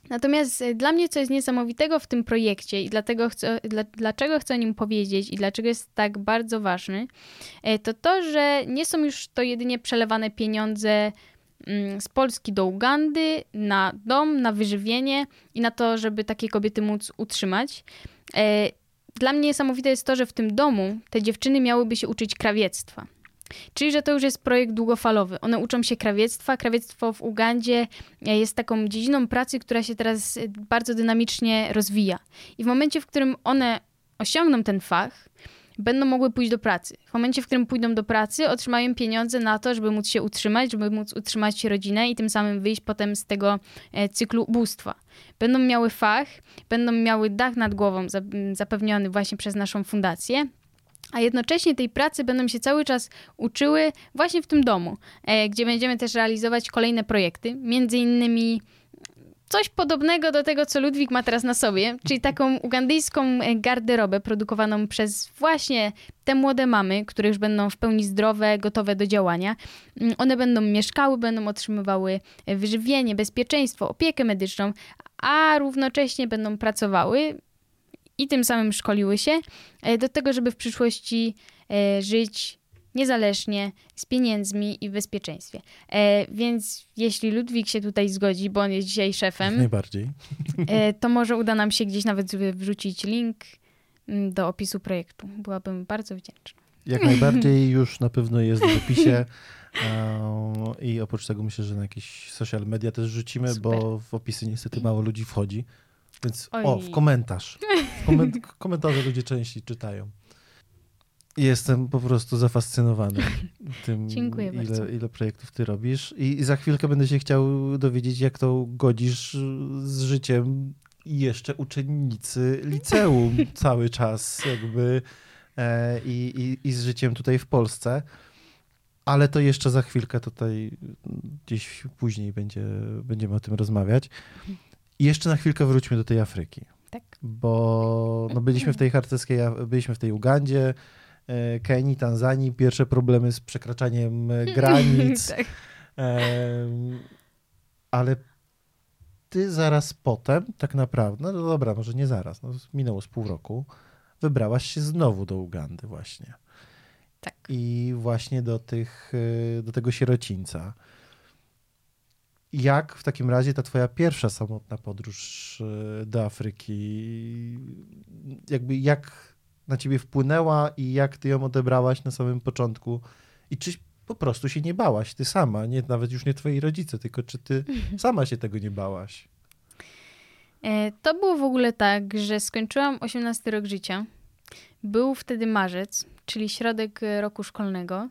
S1: Natomiast dla mnie, co jest niesamowitego w tym projekcie i dlaczego chcę o nim powiedzieć i dlaczego jest tak bardzo ważny, to to, że nie są już to jedynie przelewane pieniądze z Polski do Ugandy na dom, na wyżywienie i na to, żeby takie kobiety móc utrzymać. Dla mnie niesamowite jest to, że w tym domu te dziewczyny miałyby się uczyć krawiectwa. Czyli, że to już jest projekt długofalowy. One uczą się krawiectwa. Krawiectwo w Ugandzie jest taką dziedziną pracy, która się teraz bardzo dynamicznie rozwija. I w momencie, w którym one osiągną ten fach, będą mogły pójść do pracy. W momencie, w którym pójdą do pracy, otrzymają pieniądze na to, żeby móc się utrzymać, żeby móc utrzymać rodzinę i tym samym wyjść potem z tego cyklu ubóstwa. Będą miały fach, będą miały dach nad głową zapewniony właśnie przez naszą fundację, a jednocześnie tej pracy będą się cały czas uczyły właśnie w tym domu, gdzie będziemy też realizować kolejne projekty, między innymi coś podobnego do tego, co Ludwik ma teraz na sobie, czyli taką ugandyjską garderobę produkowaną przez właśnie te młode mamy, które już będą w pełni zdrowe, gotowe do działania. One będą mieszkały, będą otrzymywały wyżywienie, bezpieczeństwo, opiekę medyczną, a równocześnie będą pracowały i tym samym szkoliły się do tego, żeby w przyszłości żyć niezależnie, z pieniędzmi i w bezpieczeństwie. Więc jeśli Ludwik się tutaj zgodzi, bo on jest dzisiaj szefem,
S3: najbardziej,
S1: to może uda nam się gdzieś nawet wrzucić link do opisu projektu. Byłabym bardzo wdzięczna.
S3: Jak najbardziej, już na pewno jest w opisie i oprócz tego myślę, że na jakieś social media też rzucimy,
S1: Super.
S3: bo w opisy niestety mało ludzi wchodzi. Więc
S1: Oj.
S3: w komentarz. Komentarze ludzie częściej czytają. Jestem po prostu zafascynowany tym,
S1: Dziękuję bardzo.
S3: ile projektów ty robisz. I za chwilkę będę się chciał dowiedzieć, jak to godzisz z życiem jeszcze uczennicy liceum cały czas jakby i z życiem tutaj w Polsce. Ale to jeszcze za chwilkę tutaj gdzieś później będziemy o tym rozmawiać. I jeszcze na chwilkę wróćmy do tej Afryki.
S1: Tak.
S3: Bo no, byliśmy w tej harcerskiej, byliśmy w tej Ugandzie, Kenii, Tanzanii, pierwsze problemy z przekraczaniem granic.
S1: Tak.
S3: Ale ty zaraz potem, tak naprawdę, no dobra, może nie zaraz, no, minęło z pół roku, wybrałaś się znowu do Ugandy właśnie.
S1: Tak.
S3: I właśnie do tego sierocińca. Jak w takim razie ta twoja pierwsza samotna podróż do Afryki, jakby jak na ciebie wpłynęła i jak ty ją odebrałaś na samym początku? I czy po prostu się nie bałaś, ty sama, nawet już nie twoi rodzice, tylko czy ty sama się tego nie bałaś?
S1: To było w ogóle tak, że skończyłam 18 rok życia. Był wtedy marzec, czyli środek roku szkolnego.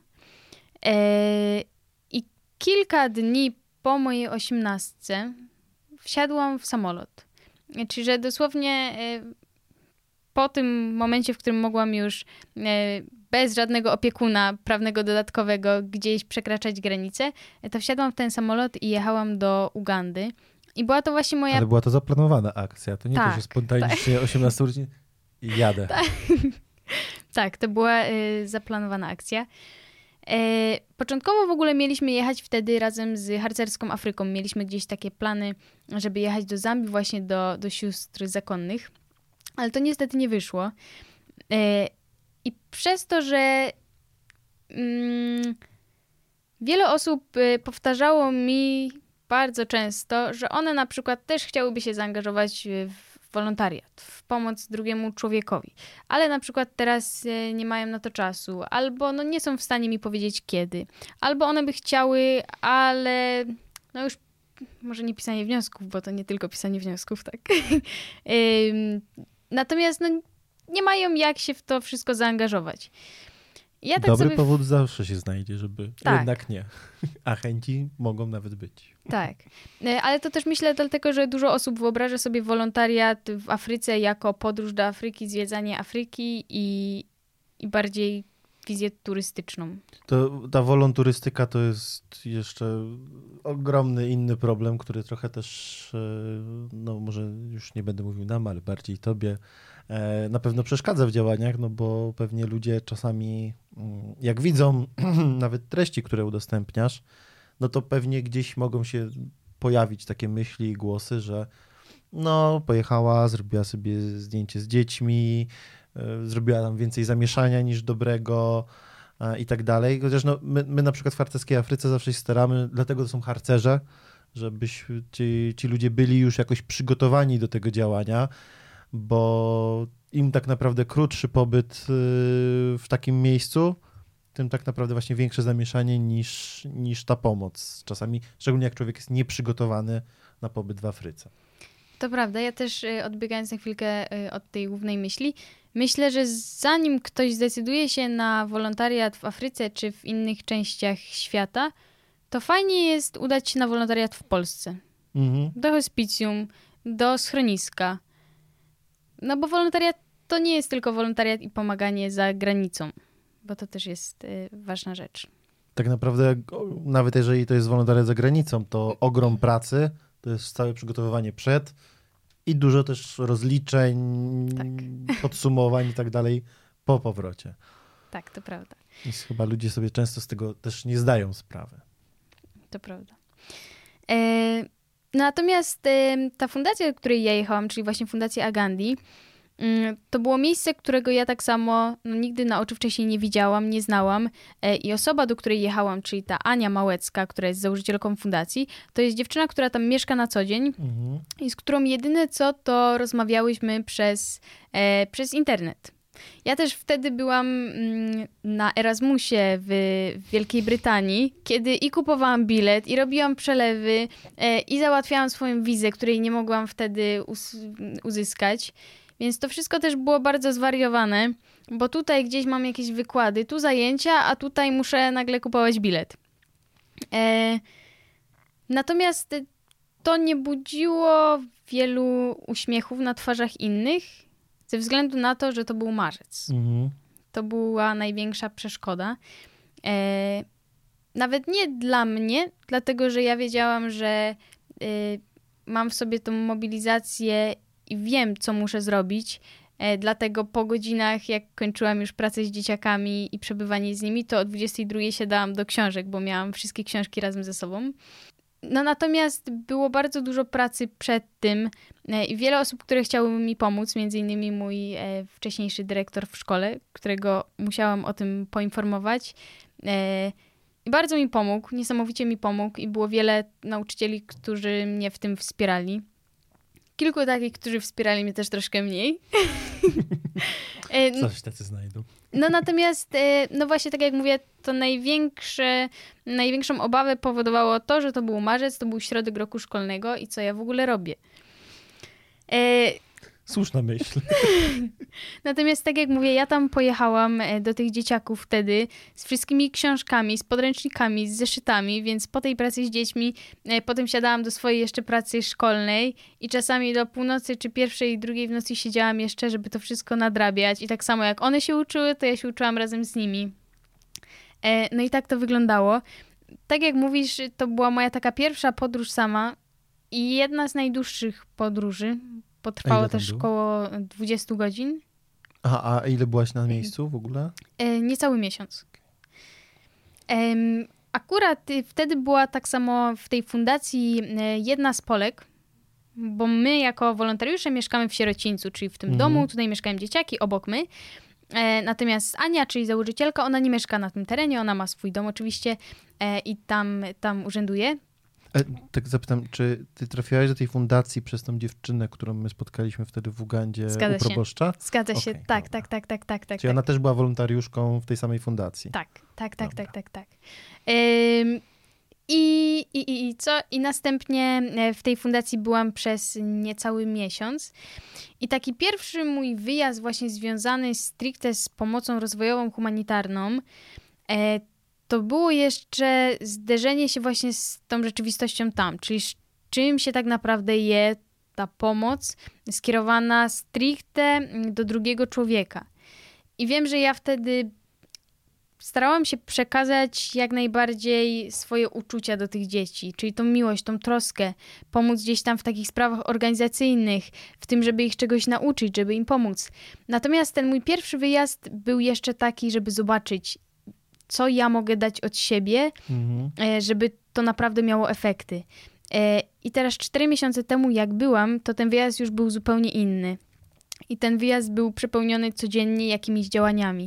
S1: I kilka dni po mojej 18 wsiadłam w samolot. Czyli, że dosłownie po tym momencie, w którym mogłam już bez żadnego opiekuna prawnego dodatkowego gdzieś przekraczać granicę, to wsiadłam w ten samolot i jechałam do Ugandy. I była to właśnie moja...
S3: Ale była to zaplanowana akcja, to nie
S1: Tak,
S3: to, że spontanicznie 18 urodzin i jadę.
S1: Tak, to była zaplanowana akcja. Początkowo w ogóle mieliśmy jechać wtedy razem z harcerską Afryką. Mieliśmy gdzieś takie plany, żeby jechać do Zambii, właśnie do sióstr zakonnych. Ale to niestety nie wyszło. I przez to, że wiele osób powtarzało mi bardzo często, że one na przykład też chciałyby się zaangażować w wolontariat, w pomoc drugiemu człowiekowi, ale na przykład teraz nie mają na to czasu, albo no nie są w stanie mi powiedzieć kiedy, albo one by chciały, ale no już może nie pisanie wniosków, bo to nie tylko pisanie wniosków, tak. Natomiast no, nie mają jak się w to wszystko zaangażować. Ja tak
S3: Dobry
S1: sobie...
S3: powód zawsze się znajdzie, żeby
S1: Tak.
S3: jednak nie. A chęci mogą nawet być.
S1: Tak, ale to też myślę dlatego, że dużo osób wyobraża sobie wolontariat w Afryce jako podróż do Afryki, zwiedzanie Afryki i bardziej wizję turystyczną.
S3: Ta wolonturystyka to jest jeszcze ogromny inny problem, który trochę też, no może już nie będę mówił nam, ale bardziej tobie, na pewno przeszkadza w działaniach, no bo pewnie ludzie czasami, jak widzą nawet treści, które udostępniasz, no to pewnie gdzieś mogą się pojawić takie myśli i głosy, że No, pojechała, zrobiła sobie zdjęcie z dziećmi, zrobiła tam więcej zamieszania niż dobrego i tak dalej. Chociaż no, my na przykład w harcerskiej Afryce zawsze się staramy, dlatego to są harcerze, żeby ci ludzie byli już jakoś przygotowani do tego działania, bo im tak naprawdę krótszy pobyt w takim miejscu, tym tak naprawdę właśnie większe zamieszanie niż ta pomoc. Czasami, szczególnie jak człowiek jest nieprzygotowany na pobyt w Afryce.
S1: To prawda, ja też odbiegając na chwilkę od tej głównej myśli, myślę, że zanim ktoś zdecyduje się na wolontariat w Afryce czy w innych częściach świata, to fajnie jest udać się na wolontariat w Polsce. Do hospicjum, do schroniska. No bo wolontariat to nie jest tylko wolontariat i pomaganie za granicą, bo to też jest ważna rzecz.
S3: Tak naprawdę, nawet jeżeli to jest wolontariat za granicą, to ogrom pracy, to jest całe przygotowywanie przed i dużo też rozliczeń, podsumowań i tak dalej po powrocie.
S1: Tak, to prawda.
S3: I chyba ludzie sobie często z tego też nie zdają sprawy.
S1: To prawda. Natomiast ta fundacja, do której ja jechałam, czyli właśnie Fundacja Agandi, to było miejsce, którego ja tak samo nigdy na oczy wcześniej nie widziałam, nie znałam. I osoba, do której jechałam, czyli ta Ania Małecka, która jest założycielką fundacji, to jest dziewczyna, która tam mieszka na co dzień i z którą jedyne co, to rozmawiałyśmy przez internet. Ja też wtedy byłam na Erasmusie w Wielkiej Brytanii, kiedy i kupowałam bilet, i robiłam przelewy, i załatwiałam swoją wizę, której nie mogłam wtedy uzyskać. Więc to wszystko też było bardzo zwariowane, bo tutaj gdzieś mam jakieś wykłady, tu zajęcia, a tutaj muszę nagle kupować bilet. Natomiast to nie budziło wielu uśmiechów na twarzach innych, ze względu na to, że to był marzec. To była największa przeszkoda. Nawet nie dla mnie, dlatego że ja wiedziałam, że mam w sobie tą mobilizację i wiem, co muszę zrobić. Dlatego po godzinach, jak kończyłam już pracę z dzieciakami i przebywanie z nimi, to o 22:00 siadałam do książek, bo miałam wszystkie książki razem ze sobą. No natomiast było bardzo dużo pracy przed tym i wiele osób, które chciały mi pomóc, między innymi mój wcześniejszy dyrektor w szkole, którego musiałam o tym poinformować. I bardzo mi pomógł, niesamowicie mi pomógł i było wiele nauczycieli, którzy mnie w tym wspierali. Kilku takich, którzy wspierali mnie też troszkę mniej.
S3: Coś tacy znajdą.
S1: No natomiast, no właśnie tak jak mówię, to największą obawę powodowało to, że to był marzec, to był środek roku szkolnego i co ja w ogóle robię.
S3: Słuszna myśl.
S1: Natomiast tak jak mówię, ja tam pojechałam do tych dzieciaków wtedy z wszystkimi książkami, z podręcznikami, z zeszytami, więc po tej pracy z dziećmi potem siadałam do swojej jeszcze pracy szkolnej i czasami do północy czy 1:00, 2:00 w nocy siedziałam jeszcze, żeby to wszystko nadrabiać i tak samo jak one się uczyły, to ja się uczyłam razem z nimi. No i tak to wyglądało. Tak jak mówisz, to była moja taka pierwsza podróż sama i jedna z najdłuższych podróży. Potrwało też około 20 godzin.
S3: Aha, a ile byłaś na miejscu w ogóle?
S1: Niecały miesiąc. Akurat wtedy była tak samo w tej fundacji jedna z Polek, bo my jako wolontariusze mieszkamy w sierocińcu, czyli w tym domu, tutaj mieszkają dzieciaki, obok my. Natomiast Ania, czyli założycielka, ona nie mieszka na tym terenie, ona ma swój dom oczywiście i tam urzęduje.
S3: Tak zapytam, czy ty trafiłaś do tej fundacji przez tą dziewczynę, którą my spotkaliśmy wtedy w Ugandzie u proboszcza?
S1: Zgadza się, tak.
S3: Czyli ona też była wolontariuszką w tej samej fundacji?
S1: Tak. I co? I następnie w tej fundacji byłam przez niecały miesiąc. I taki pierwszy mój wyjazd właśnie związany stricte z pomocą rozwojową, humanitarną, to było jeszcze zderzenie się właśnie z tą rzeczywistością tam, czyli z czym się tak naprawdę je ta pomoc skierowana stricte do drugiego człowieka. I wiem, że ja wtedy starałam się przekazać jak najbardziej swoje uczucia do tych dzieci, czyli tą miłość, tą troskę, pomóc gdzieś tam w takich sprawach organizacyjnych, w tym, żeby ich czegoś nauczyć, żeby im pomóc. Natomiast ten mój pierwszy wyjazd był jeszcze taki, żeby zobaczyć, co ja mogę dać od siebie, żeby to naprawdę miało efekty. I teraz 4 miesiące temu, jak byłam, to ten wyjazd już był zupełnie inny. I ten wyjazd był przepełniony codziennie jakimiś działaniami.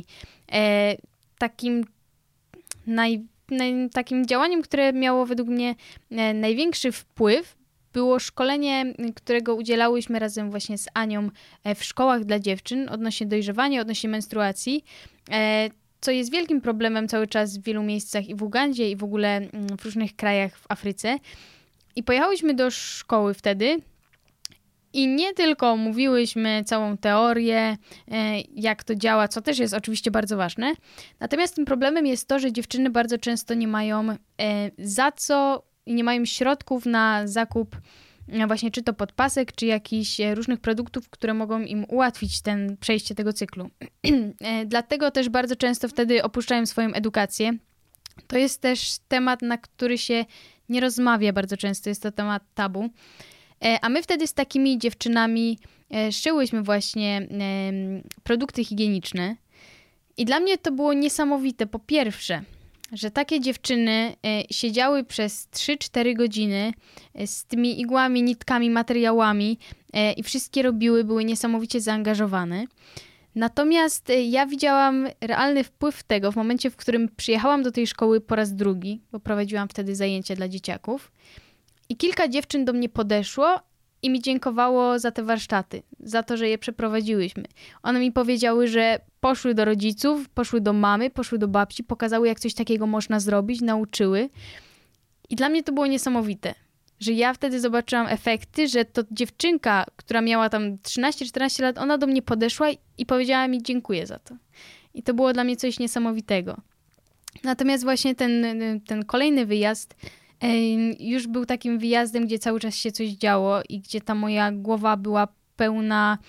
S1: Takim działaniem, które miało według mnie największy wpływ, było szkolenie, którego udzielałyśmy razem właśnie z Anią w szkołach dla dziewczyn odnośnie dojrzewania, odnośnie menstruacji, co jest wielkim problemem cały czas w wielu miejscach i w Ugandzie, i w ogóle w różnych krajach w Afryce. I pojechałyśmy do szkoły wtedy i nie tylko mówiłyśmy całą teorię, jak to działa, co też jest oczywiście bardzo ważne. Natomiast tym problemem jest to, że dziewczyny bardzo często nie mają za co i nie mają środków na zakup właśnie czy to podpasek, czy jakichś różnych produktów, które mogą im ułatwić przejście tego cyklu. Dlatego też bardzo często wtedy opuszczają swoją edukację. To jest też temat, na który się nie rozmawia bardzo często, jest to temat tabu. A my wtedy z takimi dziewczynami szyłyśmy właśnie produkty higieniczne. I dla mnie to było niesamowite. Po pierwsze, że takie dziewczyny siedziały przez 3-4 godziny z tymi igłami, nitkami, materiałami i wszystkie robiły, były niesamowicie zaangażowane. Natomiast ja widziałam realny wpływ tego w momencie, w którym przyjechałam do tej szkoły po raz drugi, bo prowadziłam wtedy zajęcia dla dzieciaków. I kilka dziewczyn do mnie podeszło i mi dziękowało za te warsztaty, za to, że je przeprowadziłyśmy. One mi powiedziały, że poszły do rodziców, poszły do mamy, poszły do babci, pokazały, jak coś takiego można zrobić, nauczyły. I dla mnie to było niesamowite, że ja wtedy zobaczyłam efekty, że to dziewczynka, która miała tam 13-14 lat, ona do mnie podeszła i powiedziała mi dziękuję za to. I to było dla mnie coś niesamowitego. Natomiast właśnie ten kolejny wyjazd już był takim wyjazdem, gdzie cały czas się coś działo i gdzie ta moja głowa była pełna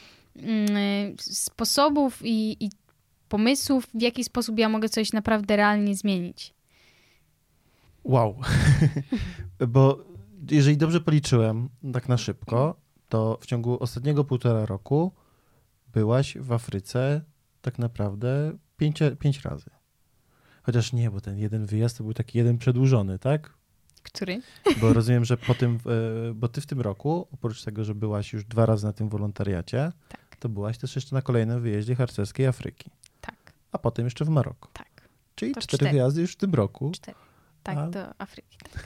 S1: sposobów i pomysłów, w jaki sposób ja mogę coś naprawdę realnie zmienić.
S3: Wow. Bo jeżeli dobrze policzyłem, tak na szybko, to w ciągu ostatniego 1,5 roku byłaś w Afryce tak naprawdę 5 razy. Chociaż nie, bo ten jeden wyjazd to był taki jeden przedłużony, tak?
S1: Który?
S3: Bo rozumiem, że bo ty w tym roku, oprócz tego, że byłaś już 2 razy na tym wolontariacie,
S1: tak,
S3: to byłaś też jeszcze na kolejnym wyjeździe harcerskiej Afryki.
S1: Tak.
S3: A potem jeszcze w Maroku.
S1: Tak.
S3: Czyli
S1: To
S3: 4 wyjazdy już w tym roku.
S1: 4. Tak, do Afryki. Tak.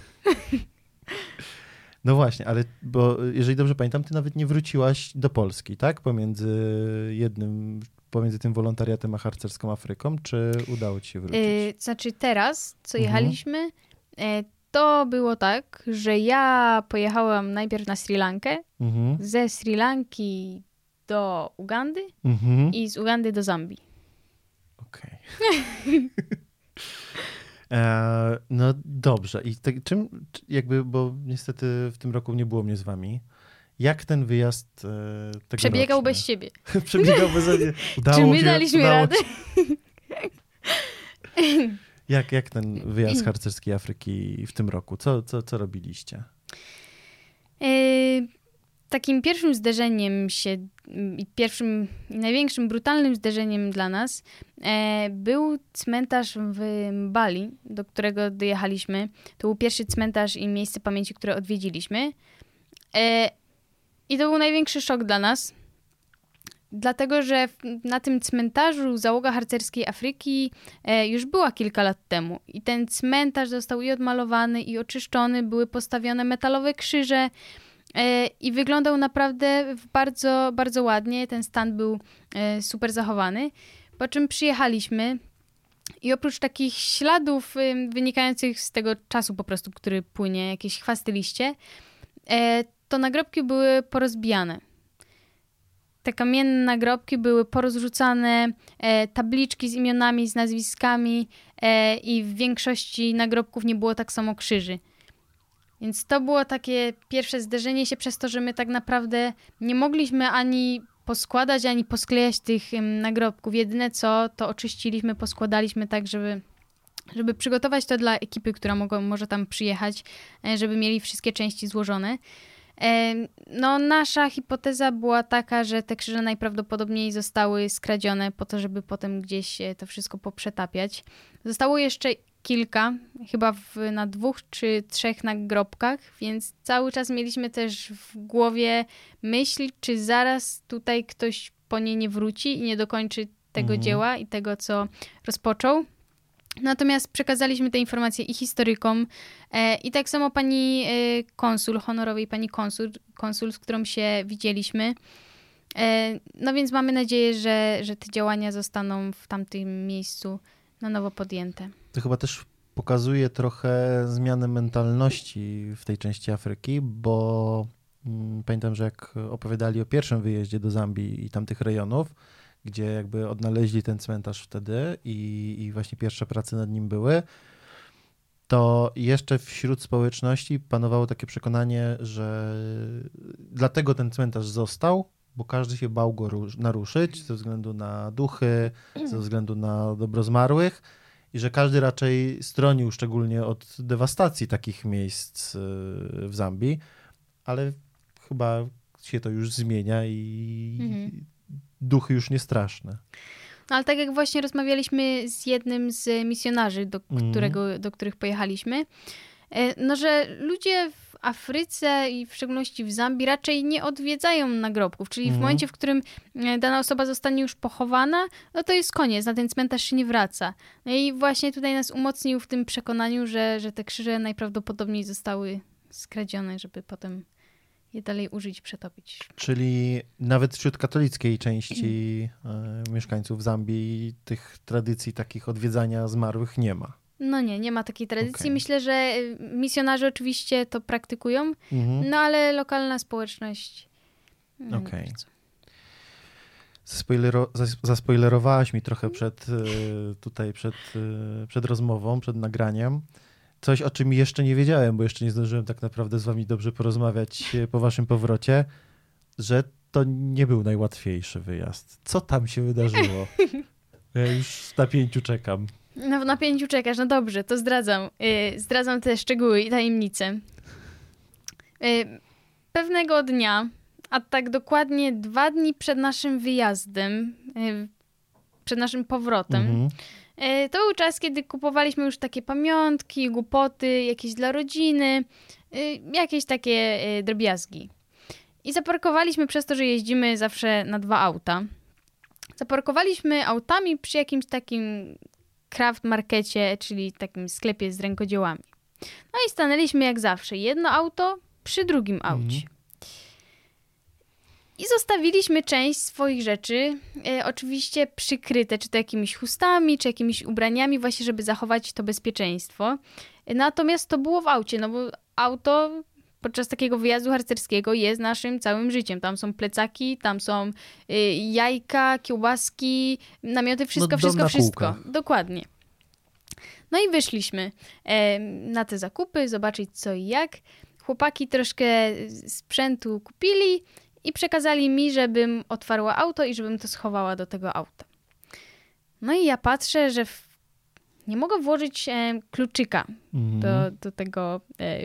S3: No właśnie, ale bo jeżeli dobrze pamiętam, ty nawet nie wróciłaś do Polski, tak? Pomiędzy tym wolontariatem a harcerską Afryką, czy udało ci się wrócić?
S1: Znaczy teraz, co jechaliśmy, to było tak, że ja pojechałam najpierw na Sri Lankę, ze Sri Lanki do Ugandy i z Ugandy do Zambii.
S3: Okej. No dobrze. I czym jakby, bo niestety w tym roku nie było mnie z wami. Jak ten wyjazd
S1: przebiegał bez siebie.
S3: Przebiegał bez siebie.
S1: Czy my daliśmy radę?
S3: Jak ten wyjazd harcerskiej Afryki w tym roku? Co robiliście?
S1: Takim pierwszym zderzeniem się i pierwszym i największym brutalnym zderzeniem dla nas był cmentarz w Bali, do którego dojechaliśmy. To był pierwszy cmentarz i miejsce pamięci, które odwiedziliśmy. I to był największy szok dla nas, dlatego że na tym cmentarzu załoga harcerskiej Afryki już była kilka lat temu. I ten cmentarz został i odmalowany, i oczyszczony, były postawione metalowe krzyże, i wyglądał naprawdę bardzo, bardzo ładnie. Ten stan był super zachowany. Po czym przyjechaliśmy i oprócz takich śladów wynikających z tego czasu po prostu, który płynie, jakieś chwasty liście, to nagrobki były porozbijane. Te kamienne nagrobki były porozrzucane, tabliczki z imionami, z nazwiskami i w większości nagrobków nie było tak samo krzyży. Więc to było takie pierwsze zderzenie się przez to, że my tak naprawdę nie mogliśmy ani poskładać, ani posklejać tych nagrobków. Jedyne co, to oczyściliśmy, poskładaliśmy tak, żeby przygotować to dla ekipy, która może tam przyjechać, żeby mieli wszystkie części złożone. No, nasza hipoteza była taka, że te krzyże najprawdopodobniej zostały skradzione po to, żeby potem gdzieś to wszystko poprzetapiać. Zostało jeszcze kilka, chyba na 2 czy 3 nagrobkach, więc cały czas mieliśmy też w głowie myśl, czy zaraz tutaj ktoś po nie nie wróci i nie dokończy tego dzieła i tego, co rozpoczął. Natomiast przekazaliśmy te informacje i historykom i tak samo pani konsul, honorowej pani konsul, z którą się widzieliśmy. No więc mamy nadzieję, że te działania zostaną w tamtym miejscu na nowo podjęte.
S3: To chyba też pokazuje trochę zmianę mentalności w tej części Afryki, bo pamiętam, że jak opowiadali o pierwszym wyjeździe do Zambii i tamtych rejonów, gdzie jakby odnaleźli ten cmentarz wtedy i właśnie pierwsze prace nad nim były, to jeszcze wśród społeczności panowało takie przekonanie, że dlatego ten cmentarz został, bo każdy się bał go naruszyć ze względu na duchy, ze względu na dobro zmarłych i że każdy raczej stronił szczególnie od dewastacji takich miejsc w Zambii, ale chyba się to już zmienia i duchy już nie straszne.
S1: No, ale tak jak właśnie rozmawialiśmy z jednym z misjonarzy, do których pojechaliśmy, no że ludzie w Afryce i w szczególności w Zambii raczej nie odwiedzają nagrobków, czyli w momencie, w którym dana osoba zostanie już pochowana, no to jest koniec, na ten cmentarz się nie wraca. No i właśnie tutaj nas umocnił w tym przekonaniu, że te krzyże najprawdopodobniej zostały skradzione, żeby potem je dalej użyć, przetopić.
S3: Czyli nawet wśród katolickiej części mieszkańców Zambii tych tradycji takich odwiedzania zmarłych nie ma.
S1: No nie ma takiej tradycji. Okay. Myślę, że misjonarze oczywiście to praktykują, no ale lokalna społeczność...
S3: Okej. Zaspoilerowałaś mi trochę przed rozmową, przed nagraniem. Coś, o czym jeszcze nie wiedziałem, bo jeszcze nie zdążyłem tak naprawdę z wami dobrze porozmawiać po waszym powrocie, że to nie był najłatwiejszy wyjazd. Co tam się wydarzyło? Ja już w napięciu czekam.
S1: No w napięciu czekasz, no dobrze, to zdradzam. Zdradzam te szczegóły i tajemnice. Pewnego dnia, a tak dokładnie 2 dni przed naszym wyjazdem, przed naszym powrotem, to był czas, kiedy kupowaliśmy już takie pamiątki, głupoty, jakieś dla rodziny, jakieś takie drobiazgi. I zaparkowaliśmy przez to, że jeździmy zawsze na 2 auta. Zaparkowaliśmy autami przy jakimś takim craft markecie, czyli takim sklepie z rękodziełami. No i stanęliśmy jak zawsze, jedno auto przy drugim aucie. I zostawiliśmy część swoich rzeczy, oczywiście przykryte, czy to jakimiś chustami, czy jakimiś ubraniami, właśnie żeby zachować to bezpieczeństwo. Natomiast to było w aucie, no bo auto podczas takiego wyjazdu harcerskiego jest naszym całym życiem. Tam są plecaki, tam są jajka, kiełbaski, namioty, wszystko. Dokładnie. No i wyszliśmy na te zakupy, zobaczyć co i jak. Chłopaki troszkę sprzętu kupili i przekazali mi, żebym otwarła auto i żebym to schowała do tego auta. No i ja patrzę, że nie mogę włożyć kluczyka do tego...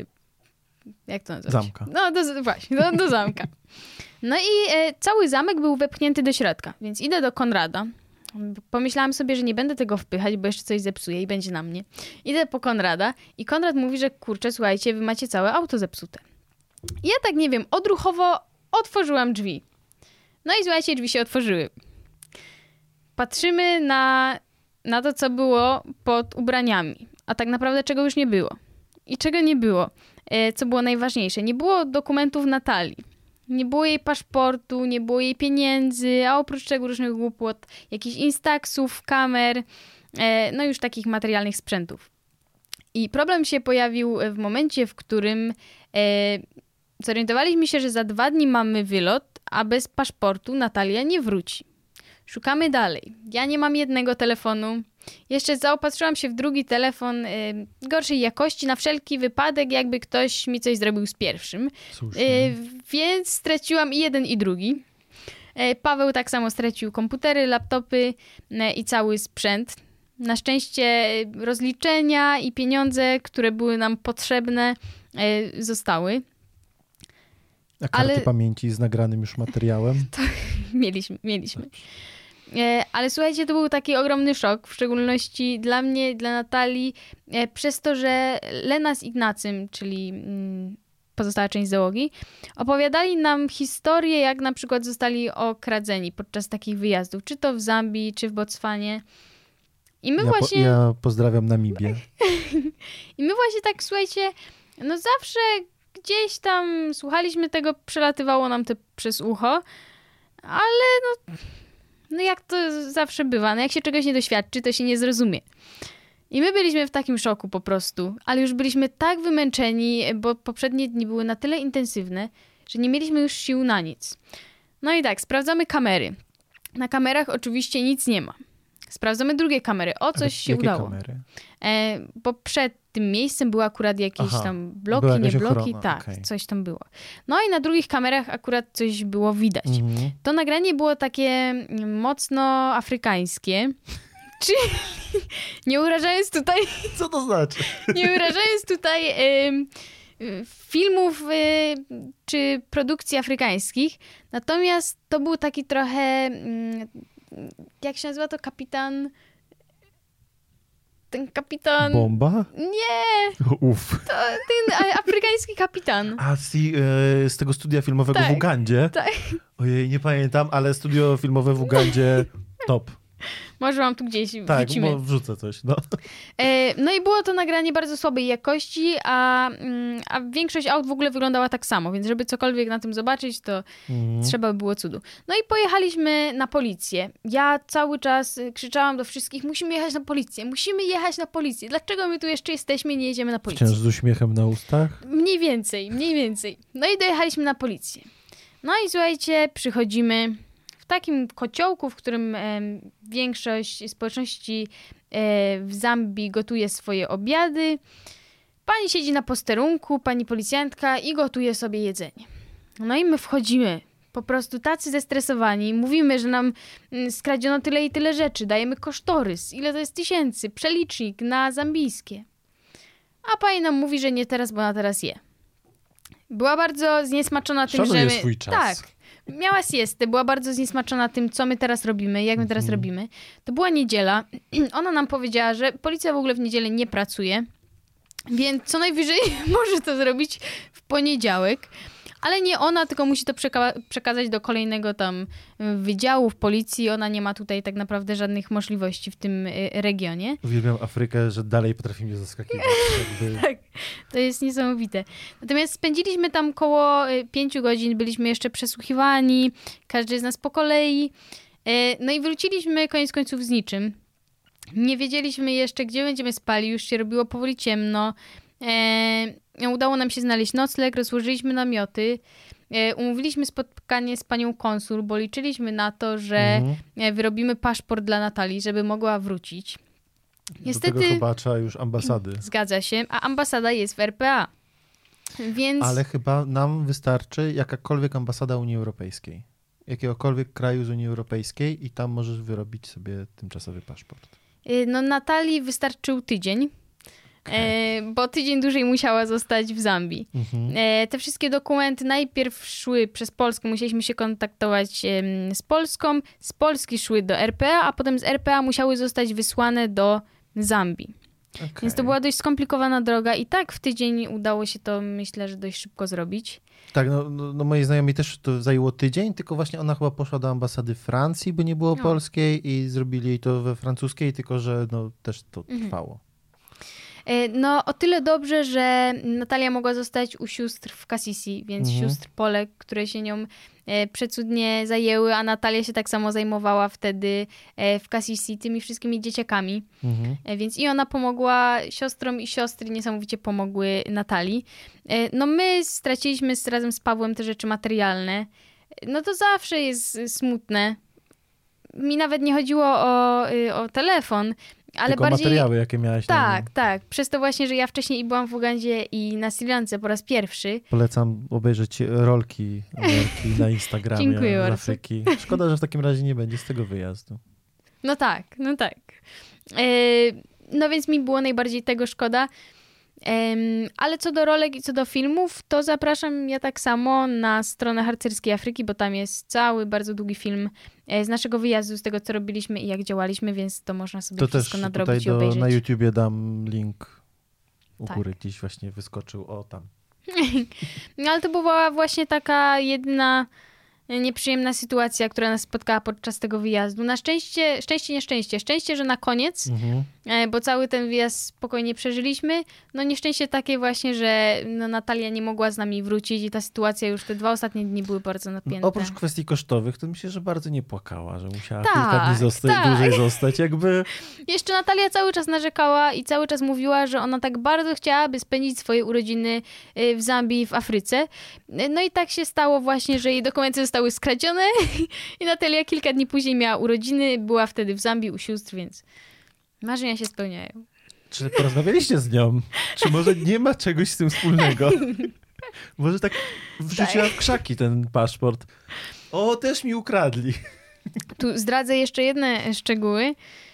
S1: jak to nazwać?
S3: Zamka.
S1: No właśnie, do zamka. No i cały zamek był wepchnięty do środka, więc idę do Konrada. Pomyślałam sobie, że nie będę tego wpychać, bo jeszcze coś zepsuję i będzie na mnie. Idę po Konrada i Konrad mówi, że kurczę, słuchajcie, wy macie całe auto zepsute. I ja tak, nie wiem, odruchowo otworzyłam drzwi. No i słuchajcie, drzwi się otworzyły. Patrzymy na to, co było pod ubraniami, a tak naprawdę czego już nie było. I czego nie było? Co było najważniejsze? Nie było dokumentów Natalii. Nie było jej paszportu, nie było jej pieniędzy, a oprócz tego różnych głupot, jakichś instaxów, kamer, no już takich materialnych sprzętów. I problem się pojawił w momencie, w którym zorientowaliśmy się, że za 2 dni mamy wylot, a bez paszportu Natalia nie wróci. Szukamy dalej. Ja nie mam jednego telefonu. Jeszcze zaopatrzyłam się w drugi telefon gorszej jakości na wszelki wypadek, jakby ktoś mi coś zrobił z pierwszym. Więc straciłam i jeden, i drugi. Paweł tak samo stracił komputery, laptopy i cały sprzęt. Na szczęście rozliczenia i pieniądze, które były nam potrzebne, zostały.
S3: A karty pamięci z nagranym już materiałem?
S1: To mieliśmy. Ale słuchajcie, to był taki ogromny szok, w szczególności dla mnie, dla Natalii, przez to, że Lena z Ignacym, czyli pozostała część załogi, opowiadali nam historię, jak na przykład zostali okradzeni podczas takich wyjazdów, czy to w Zambii, czy w Botswanie. I my
S3: Ja pozdrawiam Namibię.
S1: I my właśnie tak, słuchajcie, no zawsze gdzieś tam słuchaliśmy tego, przelatywało nam to przez ucho, ale no jak to zawsze bywa, no jak się czegoś nie doświadczy, to się nie zrozumie. I my byliśmy w takim szoku po prostu, ale już byliśmy tak wymęczeni, bo poprzednie dni były na tyle intensywne, że nie mieliśmy już sił na nic. No i tak, sprawdzamy kamery. Na kamerach oczywiście nic nie ma. Sprawdzamy drugie kamery. O, coś się udało. Kamery? Bo przed tym miejscem były akurat jakieś tam bloki, nie bloki. Ochrona. Tak, coś tam było. No i na drugich kamerach akurat coś było widać. To nagranie było takie mocno afrykańskie. Czyli nie urażając tutaj...
S3: Co to znaczy?
S1: Nie urażając tutaj filmów czy produkcji afrykańskich. Natomiast to był taki trochę... Jak się nazywa to kapitan? Ten kapitan...
S3: Bomba?
S1: Nie!
S3: Uff.
S1: To ten afrykański kapitan.
S3: A z tego studia filmowego w Ugandzie?
S1: Tak.
S3: Ojej, nie pamiętam, ale studio filmowe w Ugandzie top.
S1: Może mam tu gdzieś
S3: wrzucimy. Tak, wrzucę coś.
S1: No i było to nagranie bardzo słabej jakości, a większość aut w ogóle wyglądała tak samo, więc żeby cokolwiek na tym zobaczyć, to trzeba by było cudu. No i pojechaliśmy na policję. Ja cały czas krzyczałam do wszystkich, musimy jechać na policję, musimy jechać na policję. Dlaczego my tu jeszcze jesteśmy i nie jedziemy na policję?
S3: Wciąż z uśmiechem na ustach?
S1: Mniej więcej. No i dojechaliśmy na policję. No i słuchajcie, przychodzimy... W takim kociołku, w którym większość społeczności w Zambii gotuje swoje obiady. Pani siedzi na posterunku, pani policjantka i gotuje sobie jedzenie. No i my wchodzimy, po prostu tacy zestresowani. Mówimy, że nam skradziono tyle i tyle rzeczy. Dajemy kosztorys, ile to jest tysięcy, przelicznik na zambijskie. A pani nam mówi, że nie teraz, bo ona teraz je. Była bardzo zniesmaczona tym,
S3: że swój czas.
S1: Tak. Miała siestę, była bardzo zniesmaczona tym, co my teraz robimy, jak my teraz robimy. To była niedziela. Ona nam powiedziała, że policja w ogóle w niedzielę nie pracuje, więc co najwyżej może to zrobić w poniedziałek. Ale nie ona, tylko musi to przekazać do kolejnego tam wydziału w policji. Ona nie ma tutaj tak naprawdę żadnych możliwości w tym regionie.
S3: Uwielbiam Afrykę, że dalej potrafi mnie zaskakiwać.
S1: Tak, to jest niesamowite. Natomiast spędziliśmy tam około 5 godzin, byliśmy jeszcze przesłuchiwani, każdy z nas po kolei. No i wróciliśmy koniec końców z niczym. Nie wiedzieliśmy jeszcze, gdzie będziemy spali, już się robiło powoli ciemno. Udało nam się znaleźć nocleg, rozłożyliśmy namioty, umówiliśmy spotkanie z panią konsul, bo liczyliśmy na to, że wyrobimy paszport dla Natalii, żeby mogła wrócić.
S3: Niestety, do tego chyba trzeba już ambasady.
S1: Zgadza się, a ambasada jest w RPA. Więc...
S3: Ale chyba nam wystarczy jakakolwiek ambasada Unii Europejskiej. Jakiegokolwiek kraju z Unii Europejskiej i tam możesz wyrobić sobie tymczasowy paszport.
S1: No Natalii wystarczył tydzień. Bo tydzień dłużej musiała zostać w Zambii. Te wszystkie dokumenty najpierw szły przez Polskę, musieliśmy się kontaktować z Polską, z Polski szły do RPA, a potem z RPA musiały zostać wysłane do Zambii. Okay. Więc to była dość skomplikowana droga i tak w tydzień udało się to, myślę, że dość szybko zrobić.
S3: Tak, no mojej znajomej też to zajęło tydzień, tylko właśnie ona chyba poszła do ambasady Francji, bo nie było polskiej i zrobili jej to we francuskiej, tylko że też to trwało.
S1: No o tyle dobrze, że Natalia mogła zostać u sióstr w Kasisi, więc sióstr Polek, które się nią przecudnie zajęły, a Natalia się tak samo zajmowała wtedy w Kasisi tymi wszystkimi dzieciakami. Więc i ona pomogła siostrom i siostry niesamowicie pomogły Natalii. No my straciliśmy razem z Pawłem te rzeczy materialne. No to zawsze jest smutne. Mi nawet nie chodziło o telefon, ale
S3: tylko
S1: bardziej...
S3: materiały, jakie miałaś.
S1: Tak. Przez to właśnie, że ja wcześniej byłam w Ugandzie i na Sri Lance po raz pierwszy.
S3: Polecam obejrzeć rolki na Instagramie.
S1: Dziękuję
S3: z Afryki. Szkoda, że w takim razie nie będzie z tego wyjazdu.
S1: No tak. No więc mi było najbardziej tego szkoda. Ale co do rolek i co do filmów, to zapraszam ja tak samo na stronę Harcerskiej Afryki, bo tam jest cały bardzo długi film z naszego wyjazdu, z tego co robiliśmy i jak działaliśmy, więc to można sobie
S3: to
S1: wszystko
S3: też
S1: nadrobić
S3: tutaj
S1: i obejrzeć.
S3: na YouTubie dam link u
S1: Tak.
S3: góry, gdzieś właśnie wyskoczył, o tam.
S1: No ale to była właśnie taka jedna nieprzyjemna sytuacja, która nas spotkała podczas tego wyjazdu. Na szczęście, nieszczęście. Szczęście, że na koniec, bo cały ten wyjazd spokojnie przeżyliśmy. No nieszczęście takie właśnie, że Natalia nie mogła z nami wrócić i ta sytuacja już te 2 ostatnie dni były bardzo napięte.
S3: Oprócz kwestii kosztowych, to myślę, że bardzo nie płakała, że musiała
S1: Tak,
S3: kilka dni dłużej zostać. Jakby...
S1: Jeszcze Natalia cały czas narzekała i cały czas mówiła, że ona tak bardzo chciałaby spędzić swoje urodziny w Zambii, w Afryce. No i tak się stało właśnie, że jej dokumenty zostały skradzione i Natalia kilka dni później miała urodziny, była wtedy w Zambii u sióstr, więc marzenia się spełniają.
S3: Czy porozmawialiście z nią? Czy może nie ma czegoś z tym wspólnego? Może tak wrzuciła w krzaki ten paszport. O, też mi ukradli.
S1: Tu zdradzę jeszcze jedne szczegóły.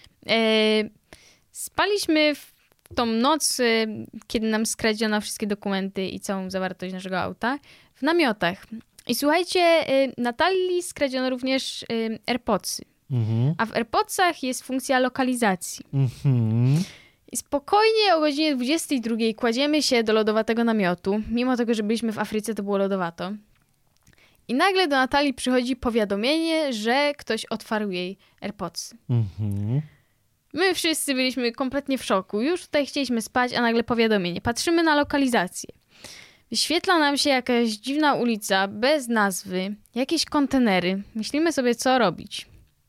S1: Spaliśmy w tą noc, kiedy nam skradziono wszystkie dokumenty i całą zawartość naszego auta, w namiotach. I słuchajcie, Natalii skradziono również AirPodsy. A w AirPodsach jest funkcja lokalizacji. I spokojnie o godzinie 22 kładziemy się do lodowatego namiotu. Mimo tego, że byliśmy w Afryce, to było lodowato. I nagle do Natalii przychodzi powiadomienie, że ktoś otwarł jej AirPodsy. My wszyscy byliśmy kompletnie w szoku. Już tutaj chcieliśmy spać, a nagle powiadomienie. Patrzymy na lokalizację. Wyświetla nam się jakaś dziwna ulica, bez nazwy, jakieś kontenery. Myślimy sobie, co robić.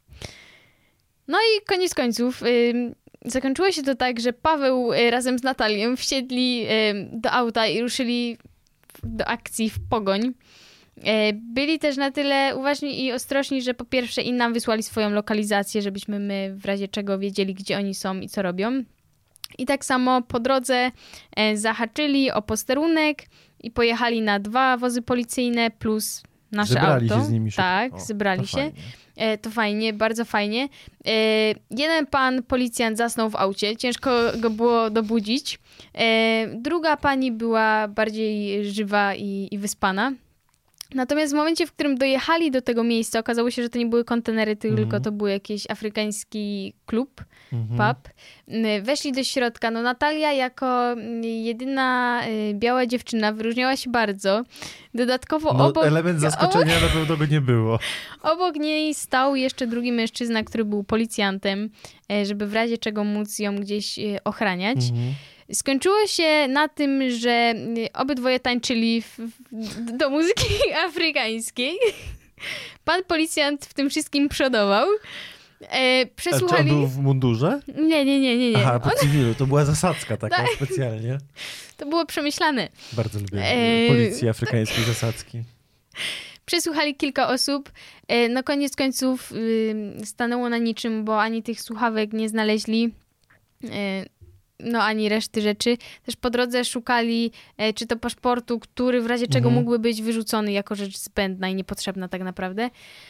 S1: No i koniec końców zakończyło się to tak, że Paweł razem z Natalią wsiedli do auta i ruszyli do akcji w pogoń. Byli też na tyle uważni i ostrożni, że po pierwsze i nam wysłali swoją lokalizację, żebyśmy my w razie czego wiedzieli, gdzie oni są i co robią. I tak samo po drodze zahaczyli o posterunek i pojechali na 2 wozy policyjne plus nasze
S3: zebrali
S1: auto.
S3: Się z nimi szybko.
S1: Tak, zebrali się. To fajnie, bardzo fajnie. Jeden pan policjant zasnął w aucie, ciężko go było dobudzić. Druga pani była bardziej żywa i wyspana. Natomiast w momencie, w którym dojechali do tego miejsca, okazało się, że to nie były kontenery, tylko to był jakiś afrykański klub, pub. Weszli do środka. No Natalia jako jedyna biała dziewczyna wyróżniała się bardzo. Dodatkowo
S3: element zaskoczenia na pewno go nie było.
S1: Obok niej stał jeszcze drugi mężczyzna, który był policjantem, żeby w razie czego móc ją gdzieś ochraniać. Skończyło się na tym, że obydwoje tańczyli do muzyki afrykańskiej. Pan policjant w tym wszystkim przodował. Przesłuchali...
S3: A czy on był w mundurze?
S1: Nie.
S3: Aha, po cywilu. To była zasadzka taka specjalnie.
S1: To było przemyślane.
S3: Bardzo lubię policji afrykańskiej zasadzki.
S1: Przesłuchali kilka osób. No koniec końców stanęło na niczym, bo ani tych słuchawek nie znaleźli. No ani reszty rzeczy. Też po drodze szukali czy to paszportu, który w razie czego mógłby być wyrzucony jako rzecz zbędna i niepotrzebna tak naprawdę.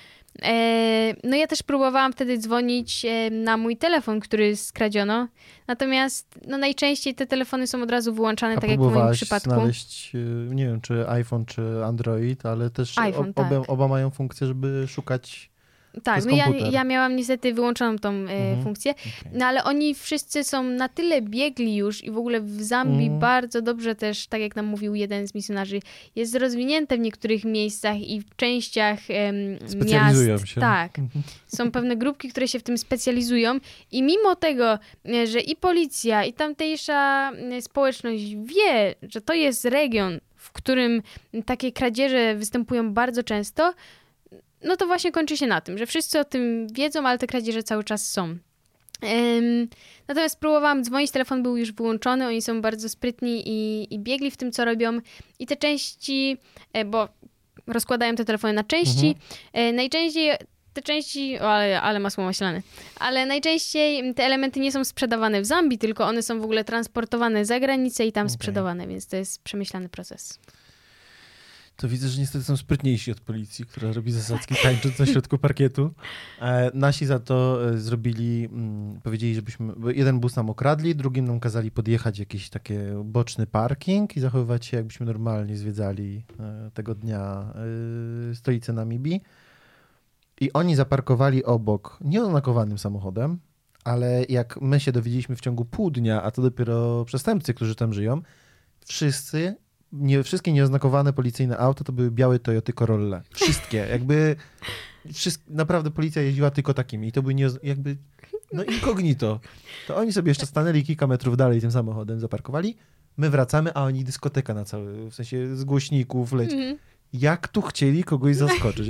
S1: No ja też próbowałam wtedy dzwonić na mój telefon, który skradziono. Natomiast no najczęściej te telefony są od razu wyłączane, tak jak w moim przypadku.
S3: Znaleźć, nie wiem, czy iPhone, czy Android, ale też
S1: iPhone,
S3: oba mają funkcję, żeby szukać.
S1: Tak, no ja miałam niestety wyłączoną tą funkcję, no ale oni wszyscy są na tyle biegli już i w ogóle w Zambii bardzo dobrze też, tak jak nam mówił jeden z misjonarzy, jest rozwinięte w niektórych miejscach i w częściach
S3: specjalizują
S1: miast.
S3: się.
S1: Tak, są pewne grupki, które się w tym specjalizują i mimo tego, że i policja, i tamtejsza społeczność wie, że to jest region, w którym takie kradzieże występują bardzo często, no to właśnie kończy się na tym, że wszyscy o tym wiedzą, ale te kradzieże cały czas są. Natomiast próbowałam dzwonić, telefon był już wyłączony, oni są bardzo sprytni i biegli w tym, co robią. I te części, bo rozkładają te telefony na części, najczęściej te części, ale masło maślane, ale najczęściej te elementy nie są sprzedawane w Zambii, tylko one są w ogóle transportowane za granicę i tam sprzedawane, więc to jest przemyślany proces.
S3: To widzę, że niestety są sprytniejsi od policji, która robi zasadzki tańcząc na środku parkietu. Nasi za to zrobili, powiedzieli, bo jeden bus nam okradli, drugim nam kazali podjechać jakiś taki boczny parking i zachowywać się, jakbyśmy normalnie zwiedzali tego dnia stolicę Namibii. I oni zaparkowali obok nieoznakowanym samochodem, ale jak my się dowiedzieliśmy w ciągu pół dnia, a to dopiero przestępcy, którzy tam żyją, wszystkie nieoznakowane policyjne auta to były białe Toyoty Corolla. Wszystkie. Jakby naprawdę policja jeździła tylko takimi. I to były incognito. To oni sobie jeszcze stanęli kilka metrów dalej tym samochodem, zaparkowali. My wracamy, a oni dyskoteka na cały, w sensie z głośników leci. Jak tu chcieli kogoś zaskoczyć?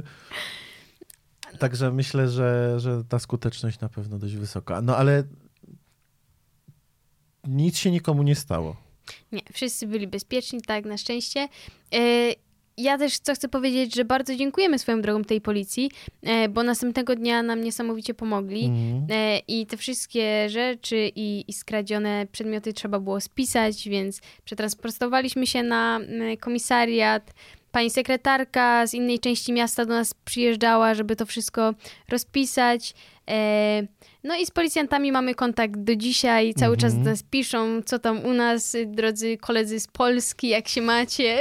S3: Także myślę, że ta skuteczność na pewno dość wysoka. No ale nic się nikomu nie stało.
S1: Nie, wszyscy byli bezpieczni, tak, na szczęście. Ja też chcę powiedzieć, że bardzo dziękujemy swoją drogą tej policji, bo następnego dnia nam niesamowicie pomogli i te wszystkie rzeczy i skradzione przedmioty trzeba było spisać, więc przetransportowaliśmy się na komisariat. Pani sekretarka z innej części miasta do nas przyjeżdżała, żeby to wszystko rozpisać. No i z policjantami mamy kontakt do dzisiaj. Cały czas do nas piszą, co tam u nas, drodzy koledzy z Polski, jak się macie.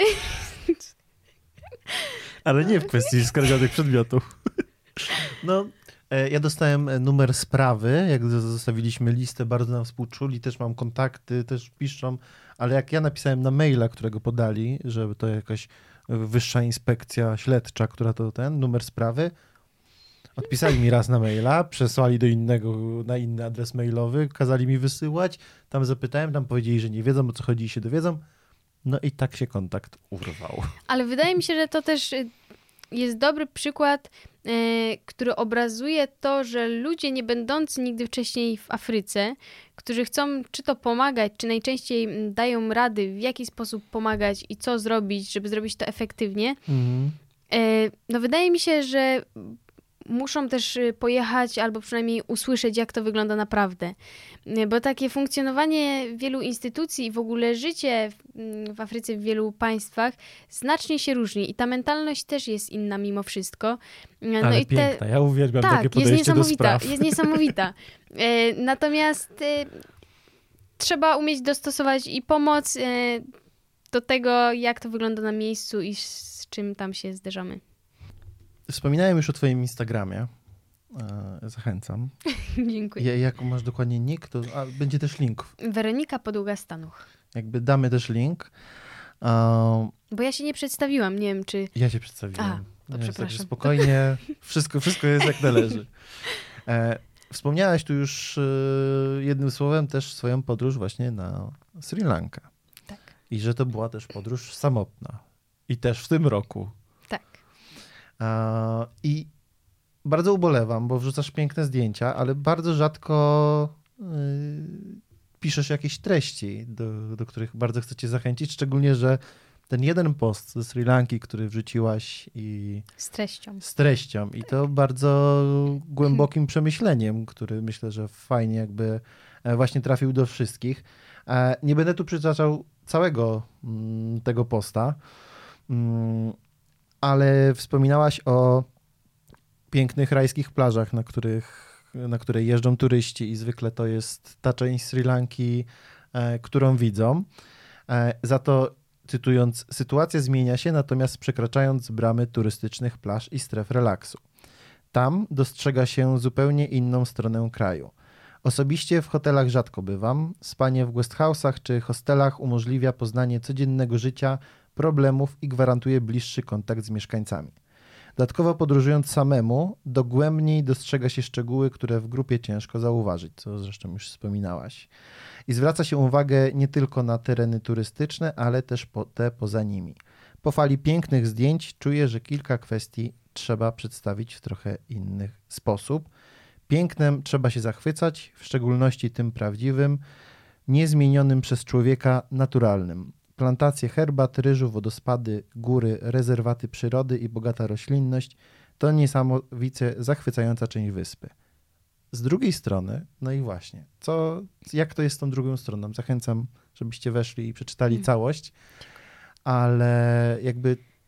S3: Ale nie w kwestii skradzionych przedmiotów. No, ja dostałem numer sprawy, jak zostawiliśmy listę, bardzo nam współczuli, też mam kontakty, też piszą, ale jak ja napisałem na maila, którego podali, żeby to jakaś wyższa inspekcja śledcza, która to numer sprawy, odpisali mi raz na maila, przesłali na inny adres mailowy, kazali mi wysyłać, tam zapytałem, tam powiedzieli, że nie wiedzą, o co chodzi i się dowiedzą. No i tak się kontakt urwał.
S1: Ale wydaje mi się, że to też jest dobry przykład, który obrazuje to, że ludzie nie będący nigdy wcześniej w Afryce, którzy chcą czy to pomagać, czy najczęściej dają rady, w jaki sposób pomagać i co zrobić, żeby zrobić to efektywnie, no wydaje mi się, że muszą też pojechać albo przynajmniej usłyszeć, jak to wygląda naprawdę. Bo takie funkcjonowanie wielu instytucji i w ogóle życie w Afryce, w wielu państwach znacznie się różni i ta mentalność też jest inna mimo wszystko. No
S3: ale piękna, ja uwielbiam takie podejście do spraw.
S1: Jest niesamowita. Natomiast trzeba umieć dostosować i pomoc do tego, jak to wygląda na miejscu i z czym tam się zderzamy.
S3: Wspominałem już o twoim Instagramie. Zachęcam.
S1: Dziękuję.
S3: Jak masz dokładnie nick, to będzie też link.
S1: Weronika Podługa-Stanuch.
S3: Jakby damy też link.
S1: Bo ja się nie przedstawiłam, nie wiem czy...
S3: Ja się przedstawiłem.
S1: To przepraszam.
S3: Także spokojnie, wszystko jest jak należy. Wspomniałaś tu już jednym słowem też swoją podróż właśnie na Sri Lankę.
S1: Tak.
S3: I że to była też podróż samotna. I też w tym roku.
S1: Tak.
S3: I bardzo ubolewam, bo wrzucasz piękne zdjęcia, ale bardzo rzadko piszesz jakieś treści, do których bardzo chcę cię zachęcić, szczególnie, że ten jeden post ze Sri Lanki, który wrzuciłaś
S1: z treścią
S3: i to bardzo głębokim przemyśleniem, który myślę, że fajnie jakby właśnie trafił do wszystkich. Nie będę tu przytaczał całego tego posta, ale wspominałaś o pięknych rajskich plażach, na które jeżdżą turyści i zwykle to jest ta część Sri Lanki, którą widzą. Za to, cytując, sytuacja zmienia się, natomiast przekraczając bramy turystycznych plaż i stref relaksu. Tam dostrzega się zupełnie inną stronę kraju. Osobiście w hotelach rzadko bywam. Spanie w guest house'ach czy hostelach umożliwia poznanie codziennego życia, problemów i gwarantuje bliższy kontakt z mieszkańcami. Dodatkowo podróżując samemu, dogłębniej dostrzega się szczegóły, które w grupie ciężko zauważyć, co zresztą już wspominałaś. I zwraca się uwagę nie tylko na tereny turystyczne, ale też te poza nimi. Po fali pięknych zdjęć czuję, że kilka kwestii trzeba przedstawić w trochę inny sposób. Pięknem trzeba się zachwycać, w szczególności tym prawdziwym, niezmienionym przez człowieka naturalnym. Plantacje herbat, ryżu, wodospady, góry, rezerwaty przyrody i bogata roślinność to niesamowicie zachwycająca część wyspy. Z drugiej strony, no i właśnie, jak to jest z tą drugą stroną? Zachęcam, żebyście weszli i przeczytali całość, ale jakby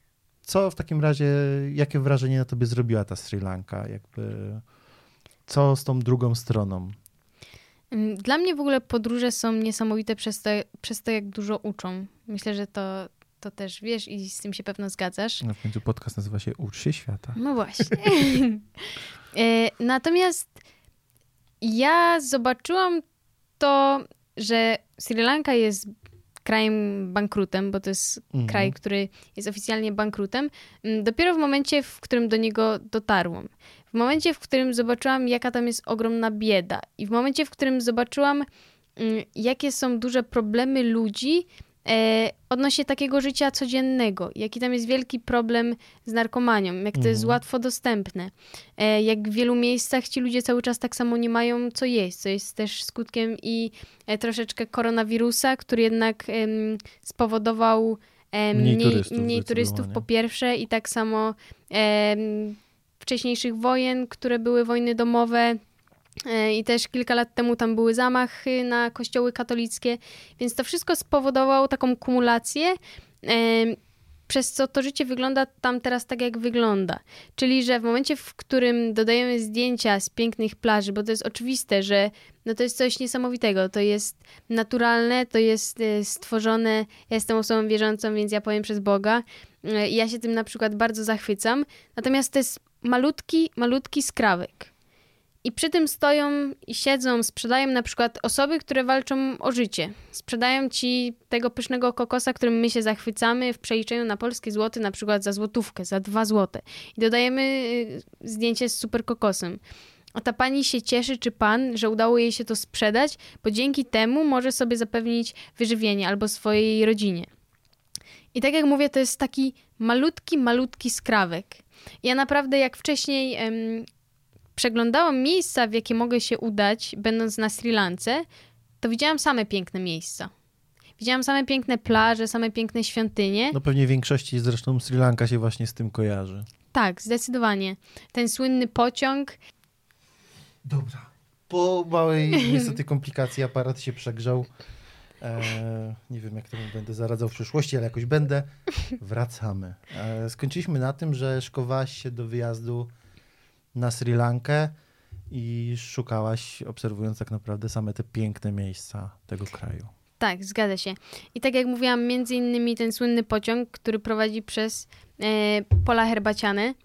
S3: co w takim razie, jakie wrażenie na tobie zrobiła ta Sri Lanka? Co z tą drugą stroną?
S1: Dla mnie w ogóle podróże są niesamowite przez to, jak dużo uczą. Myślę, że to też wiesz i z tym się pewno zgadzasz.
S3: No w końcu podcast nazywa się Ucz się świata.
S1: No właśnie. Natomiast ja zobaczyłam to, że Sri Lanka jest krajem bankrutem, bo to jest kraj, który jest oficjalnie bankrutem, dopiero w momencie, w którym do niego dotarłam. W momencie, w którym zobaczyłam, jaka tam jest ogromna bieda i w momencie, w którym zobaczyłam, jakie są duże problemy ludzi odnośnie takiego życia codziennego, jaki tam jest wielki problem z narkomanią, jak to jest łatwo dostępne, jak w wielu miejscach ci ludzie cały czas tak samo nie mają co jeść, co jest też skutkiem i troszeczkę koronawirusa, który jednak spowodował mniej turystów po pierwsze i tak samo wcześniejszych wojen, które były wojny domowe, i też kilka lat temu tam były zamachy na kościoły katolickie, więc to wszystko spowodowało taką kumulację, przez co to życie wygląda tam teraz tak, jak wygląda. Czyli, że w momencie, w którym dodajemy zdjęcia z pięknych plaży, bo to jest oczywiste, że no to jest coś niesamowitego, to jest naturalne, to jest stworzone, ja jestem osobą wierzącą, więc ja powiem przez Boga, i ja się tym na przykład bardzo zachwycam, natomiast to jest malutki skrawek. I przy tym stoją i siedzą, sprzedają na przykład osoby, które walczą o życie. Sprzedają ci tego pysznego kokosa, którym my się zachwycamy w przeliczeniu na polskie złoty, na przykład za złotówkę, za 2 złote. I dodajemy zdjęcie z super kokosem. A ta pani się cieszy, czy pan, że udało jej się to sprzedać, bo dzięki temu może sobie zapewnić wyżywienie albo swojej rodzinie. I tak jak mówię, to jest taki malutki skrawek. Ja naprawdę jak wcześniej przeglądałam miejsca, w jakie mogę się udać, będąc na Sri Lance, to widziałam same piękne miejsca. Widziałam same piękne plaże, same piękne świątynie.
S3: No pewnie w większości zresztą Sri Lanka się właśnie z tym kojarzy.
S1: Tak, zdecydowanie. Ten słynny pociąg.
S3: Dobra. Po małej niestety komplikacji aparat się przegrzał. Nie wiem, jak temu będę zaradzał w przyszłości, ale jakoś będę. Wracamy. Skończyliśmy na tym, że szkowałaś się do wyjazdu na Sri Lankę i szukałaś, obserwując tak naprawdę same te piękne miejsca tego kraju.
S1: Tak, zgadza się. I tak jak mówiłam, między innymi ten słynny pociąg, który prowadzi przez pola herbaciane.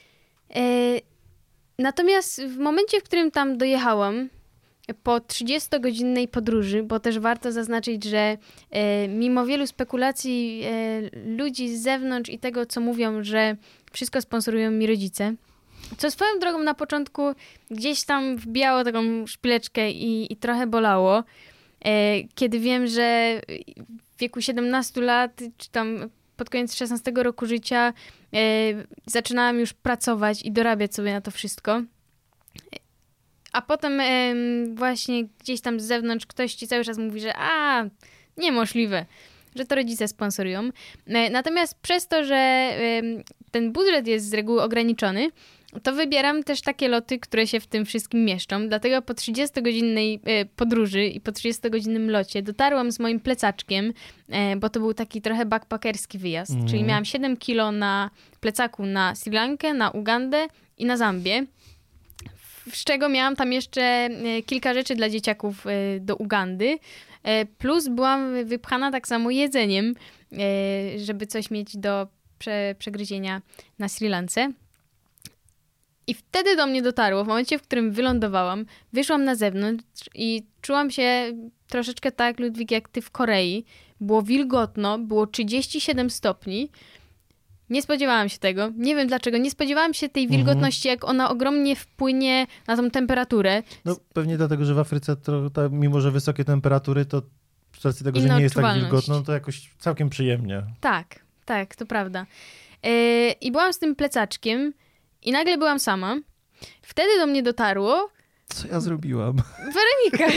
S1: Natomiast w momencie, w którym tam dojechałam, po 30-godzinnej podróży, bo też warto zaznaczyć, że mimo wielu spekulacji ludzi z zewnątrz i tego, co mówią, że wszystko sponsorują mi rodzice, co swoją drogą na początku gdzieś tam wbijało taką szpileczkę i trochę bolało, kiedy wiem, że w wieku 17 lat, czy tam pod koniec 16 roku życia zaczynałam już pracować i dorabiać sobie na to wszystko. A potem właśnie gdzieś tam z zewnątrz ktoś ci cały czas mówi, że niemożliwe, że to rodzice sponsorują. Natomiast przez to, że ten budżet jest z reguły ograniczony, to wybieram też takie loty, które się w tym wszystkim mieszczą. Dlatego po 30-godzinnej podróży i po 30-godzinnym locie dotarłam z moim plecaczkiem, bo to był taki trochę backpackerski wyjazd. Czyli miałam 7 kilo na plecaku na Sri Lankę, na Ugandę i na Zambię. Z czego miałam tam jeszcze kilka rzeczy dla dzieciaków do Ugandy. Plus byłam wypchana tak samo jedzeniem, żeby coś mieć do przegryzienia na Sri Lance. I wtedy do mnie dotarło, w momencie, w którym wylądowałam, wyszłam na zewnątrz i czułam się troszeczkę tak, Ludwik, jak ty w Korei. Było wilgotno, było 37 stopni. Nie spodziewałam się tego. Nie wiem dlaczego. Nie spodziewałam się tej wilgotności, jak ona ogromnie wpłynie na tą temperaturę.
S3: No pewnie dlatego, że w Afryce mimo, że wysokie temperatury, to z racji tego, że nie jest tak wilgotno, to jakoś całkiem przyjemnie.
S1: Tak, to prawda. I byłam z tym plecaczkiem i nagle byłam sama. Wtedy do mnie dotarło...
S3: Co ja zrobiłam?
S1: Weronika!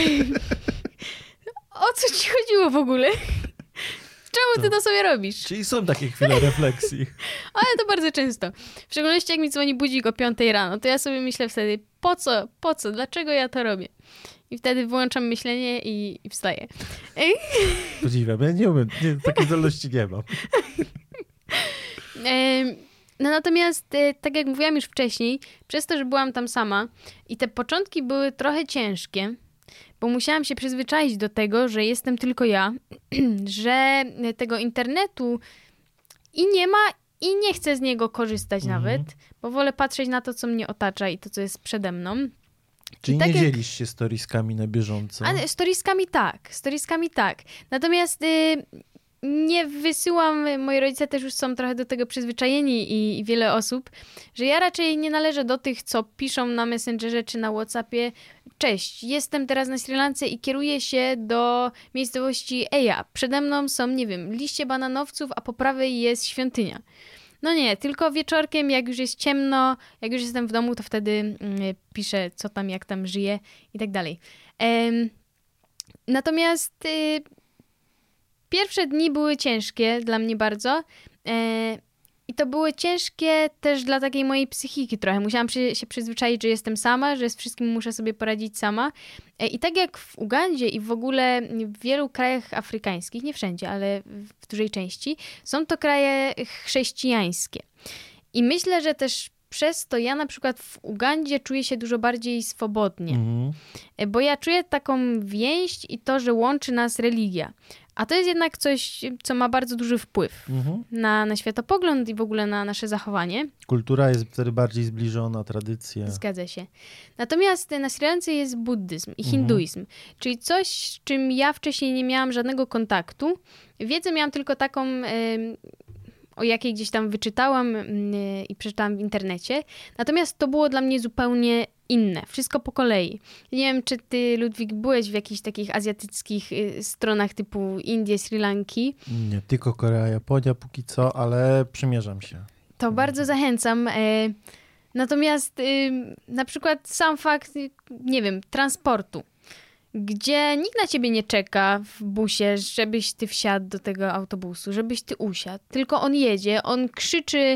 S1: O co ci chodziło w ogóle? Czemu ty to sobie robisz?
S3: Czyli są takie chwile refleksji.
S1: Ale to bardzo często. W szczególności jak mi dzwoni budzik o 5 rano, to ja sobie myślę wtedy, po co, dlaczego ja to robię? I wtedy wyłączam myślenie i wstaję.
S3: Podziwiam, ja nie umiem, takiej zdolności nie mam.
S1: No natomiast, tak jak mówiłam już wcześniej, przez to, że byłam tam sama i te początki były trochę ciężkie, bo musiałam się przyzwyczaić do tego, że jestem tylko ja, że tego internetu i nie ma i nie chcę z niego korzystać nawet, bo wolę patrzeć na to, co mnie otacza i to, co jest przede mną.
S3: Czyli tak nie dzielisz się storieskami na bieżąco?
S1: Ale storieskami tak. Natomiast nie wysyłam, moi rodzice też już są trochę do tego przyzwyczajeni i wiele osób, że ja raczej nie należę do tych, co piszą na Messengerze czy na WhatsAppie: cześć, jestem teraz na Sri Lance i kieruję się do miejscowości Eja. Przede mną są, nie wiem, liście bananowców, a po prawej jest świątynia. No nie, tylko wieczorkiem, jak już jest ciemno, jak już jestem w domu, to wtedy piszę, co tam, jak tam żyję i tak dalej. Natomiast pierwsze dni były ciężkie dla mnie bardzo i to były ciężkie też dla takiej mojej psychiki trochę. Musiałam się przyzwyczaić, że jestem sama, że z wszystkim muszę sobie poradzić sama. I tak jak w Ugandzie i w ogóle w wielu krajach afrykańskich, nie wszędzie, ale w dużej części, są to kraje chrześcijańskie. I myślę, że też przez to ja na przykład w Ugandzie czuję się dużo bardziej swobodnie. Bo ja czuję taką więź i to, że łączy nas religia. A to jest jednak coś, co ma bardzo duży wpływ na światopogląd i w ogóle na nasze zachowanie.
S3: Kultura jest wtedy bardziej zbliżona, tradycja.
S1: Zgadza się. Natomiast na Sri Lance jest buddyzm i hinduizm, czyli coś, z czym ja wcześniej nie miałam żadnego kontaktu. Wiedzę miałam tylko taką, o jakiej gdzieś tam wyczytałam i przeczytałam w internecie. Natomiast to było dla mnie zupełnie inne. Wszystko po kolei. Nie wiem, czy ty, Ludwik, byłeś w jakichś takich azjatyckich stronach typu Indie, Sri Lanki?
S3: Nie, tylko Korea, Japonia póki co, ale przymierzam się.
S1: To bardzo zachęcam. Natomiast na przykład sam fakt, nie wiem, transportu, gdzie nikt na ciebie nie czeka w busie, żebyś ty wsiadł do tego autobusu, żebyś ty usiadł. Tylko on jedzie, on krzyczy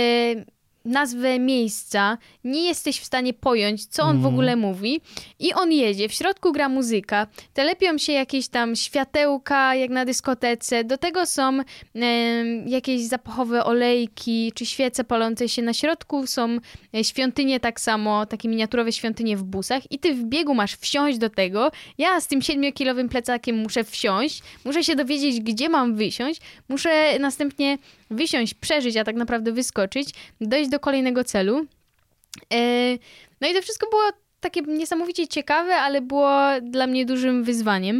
S1: nazwę miejsca, nie jesteś w stanie pojąć, co on w ogóle mówi i on jedzie, w środku gra muzyka, telepią się jakieś tam światełka, jak na dyskotece, do tego są jakieś zapachowe olejki, czy świece palące się na środku, są świątynie tak samo, takie miniaturowe świątynie w busach i ty w biegu masz wsiąść do tego, ja z tym 7-kilowym plecakiem muszę wsiąść, muszę się dowiedzieć, gdzie mam wysiąść, muszę następnie wysiąść, przeżyć, a tak naprawdę wyskoczyć, dojść do kolejnego celu. No i to wszystko było takie niesamowicie ciekawe, ale było dla mnie dużym wyzwaniem.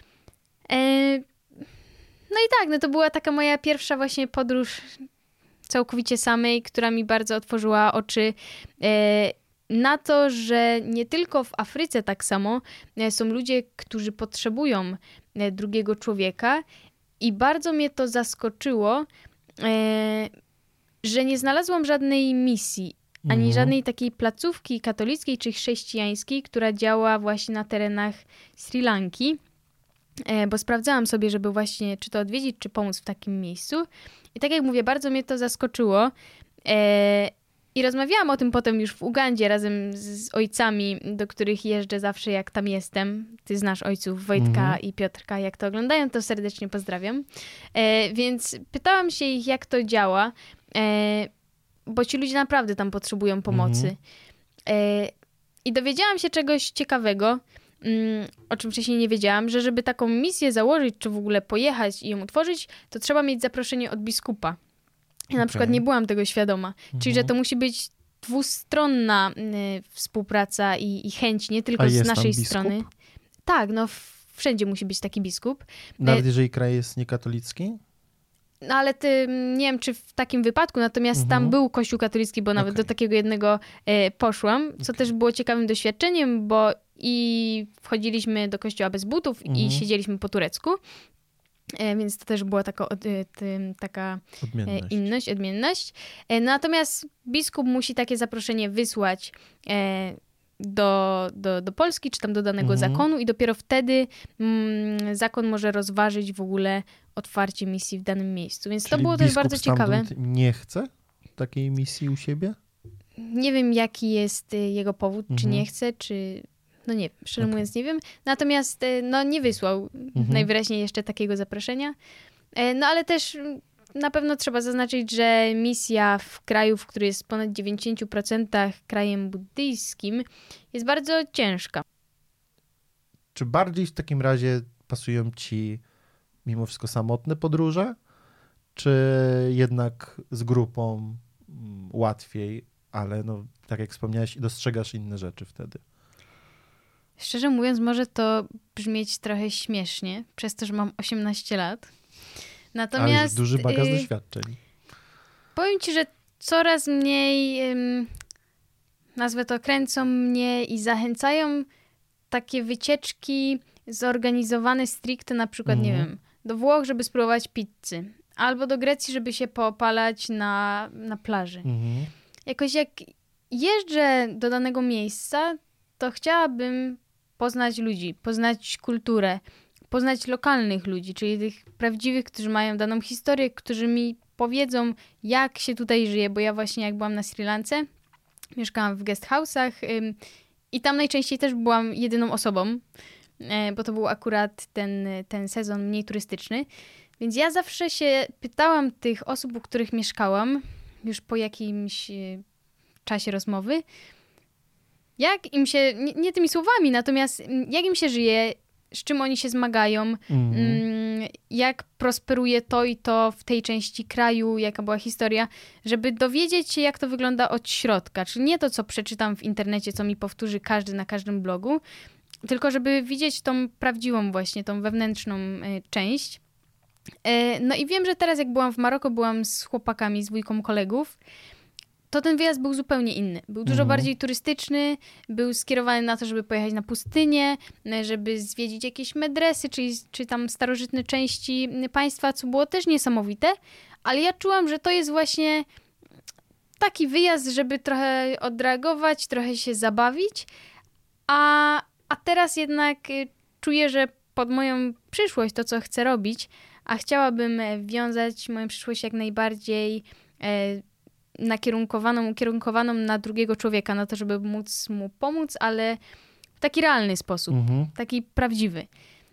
S1: No i tak, no to była taka moja pierwsza właśnie podróż całkowicie samej, która mi bardzo otworzyła oczy na to, że nie tylko w Afryce tak samo są ludzie, którzy potrzebują drugiego człowieka i bardzo mnie to zaskoczyło, że nie znalazłam żadnej misji, ani żadnej takiej placówki katolickiej czy chrześcijańskiej, która działa właśnie na terenach Sri Lanki, bo sprawdzałam sobie, żeby właśnie czy to odwiedzić, czy pomóc w takim miejscu. I tak jak mówię, bardzo mnie to zaskoczyło. I rozmawiałam o tym potem już w Ugandzie razem z ojcami, do których jeżdżę zawsze, jak tam jestem. Ty znasz ojców Wojtka i Piotrka, jak to oglądają, to serdecznie pozdrawiam. Więc pytałam się ich, jak to działa, bo ci ludzie naprawdę tam potrzebują pomocy. I dowiedziałam się czegoś ciekawego, o czym wcześniej nie wiedziałam, że żeby taką misję założyć, czy w ogóle pojechać i ją utworzyć, to trzeba mieć zaproszenie od biskupa. Ja na przykład nie byłam tego świadoma. Czyli, że to musi być dwustronna współpraca i chęć, nie tylko z naszej strony. Tak, no wszędzie musi być taki biskup.
S3: Nawet jeżeli kraj jest niekatolicki?
S1: No ale nie wiem, czy w takim wypadku, natomiast tam był kościół katolicki, bo nawet do takiego jednego poszłam, co też było ciekawym doświadczeniem, bo i wchodziliśmy do kościoła bez butów i siedzieliśmy po turecku. Więc to też była taka odmienność. Natomiast biskup musi takie zaproszenie wysłać do Polski, czy tam do danego zakonu i dopiero wtedy zakon może rozważyć w ogóle otwarcie misji w danym miejscu. Więc to było też bardzo ciekawe.
S3: Nie chce takiej misji u siebie?
S1: Nie wiem, jaki jest jego powód, czy nie chce, czy... No nie wiem, szczerze mówiąc nie wiem. Natomiast no nie wysłał najwyraźniej jeszcze takiego zaproszenia. No ale też na pewno trzeba zaznaczyć, że misja w kraju, w którym jest ponad 90% krajem buddyjskim, jest bardzo ciężka.
S3: Czy bardziej w takim razie pasują ci mimo wszystko samotne podróże, czy jednak z grupą łatwiej, ale no, tak jak wspomniałeś, dostrzegasz inne rzeczy wtedy?
S1: Szczerze mówiąc, może to brzmieć trochę śmiesznie, przez to, że mam 18 lat. Natomiast
S3: ale już duży bagaż doświadczeń.
S1: Powiem ci, że coraz mniej, nazwę to, kręcą mnie i zachęcają takie wycieczki zorganizowane stricte, na przykład, nie wiem, do Włoch, żeby spróbować pizzy. Albo do Grecji, żeby się poopalać na plaży. Jakoś jak jeżdżę do danego miejsca, to chciałabym poznać ludzi, poznać kulturę, poznać lokalnych ludzi, czyli tych prawdziwych, którzy mają daną historię, którzy mi powiedzą, jak się tutaj żyje, bo ja właśnie jak byłam na Sri Lance, mieszkałam w guest house'ach i tam najczęściej też byłam jedyną osobą, bo to był akurat ten sezon mniej turystyczny. Więc ja zawsze się pytałam tych osób, u których mieszkałam, już po jakimś czasie rozmowy, jak im się, nie tymi słowami, natomiast jak im się żyje, z czym oni się zmagają, jak prosperuje to i to w tej części kraju, jaka była historia, żeby dowiedzieć się, jak to wygląda od środka. Czyli nie to, co przeczytam w internecie, co mi powtórzy każdy na każdym blogu, tylko żeby widzieć tą prawdziwą właśnie, tą wewnętrzną część. No i wiem, że teraz jak byłam w Maroku, byłam z chłopakami, z dwójką kolegów, to ten wyjazd był zupełnie inny. Był dużo bardziej turystyczny, był skierowany na to, żeby pojechać na pustynię, żeby zwiedzić jakieś medresy, czy tam starożytne części państwa, co było też niesamowite, ale ja czułam, że to jest właśnie taki wyjazd, żeby trochę odreagować, trochę się zabawić, a teraz jednak czuję, że pod moją przyszłość, to co chcę robić, a chciałabym wiązać moją przyszłość jak najbardziej ukierunkowaną na drugiego człowieka, na to, żeby móc mu pomóc, ale w taki realny sposób, taki prawdziwy.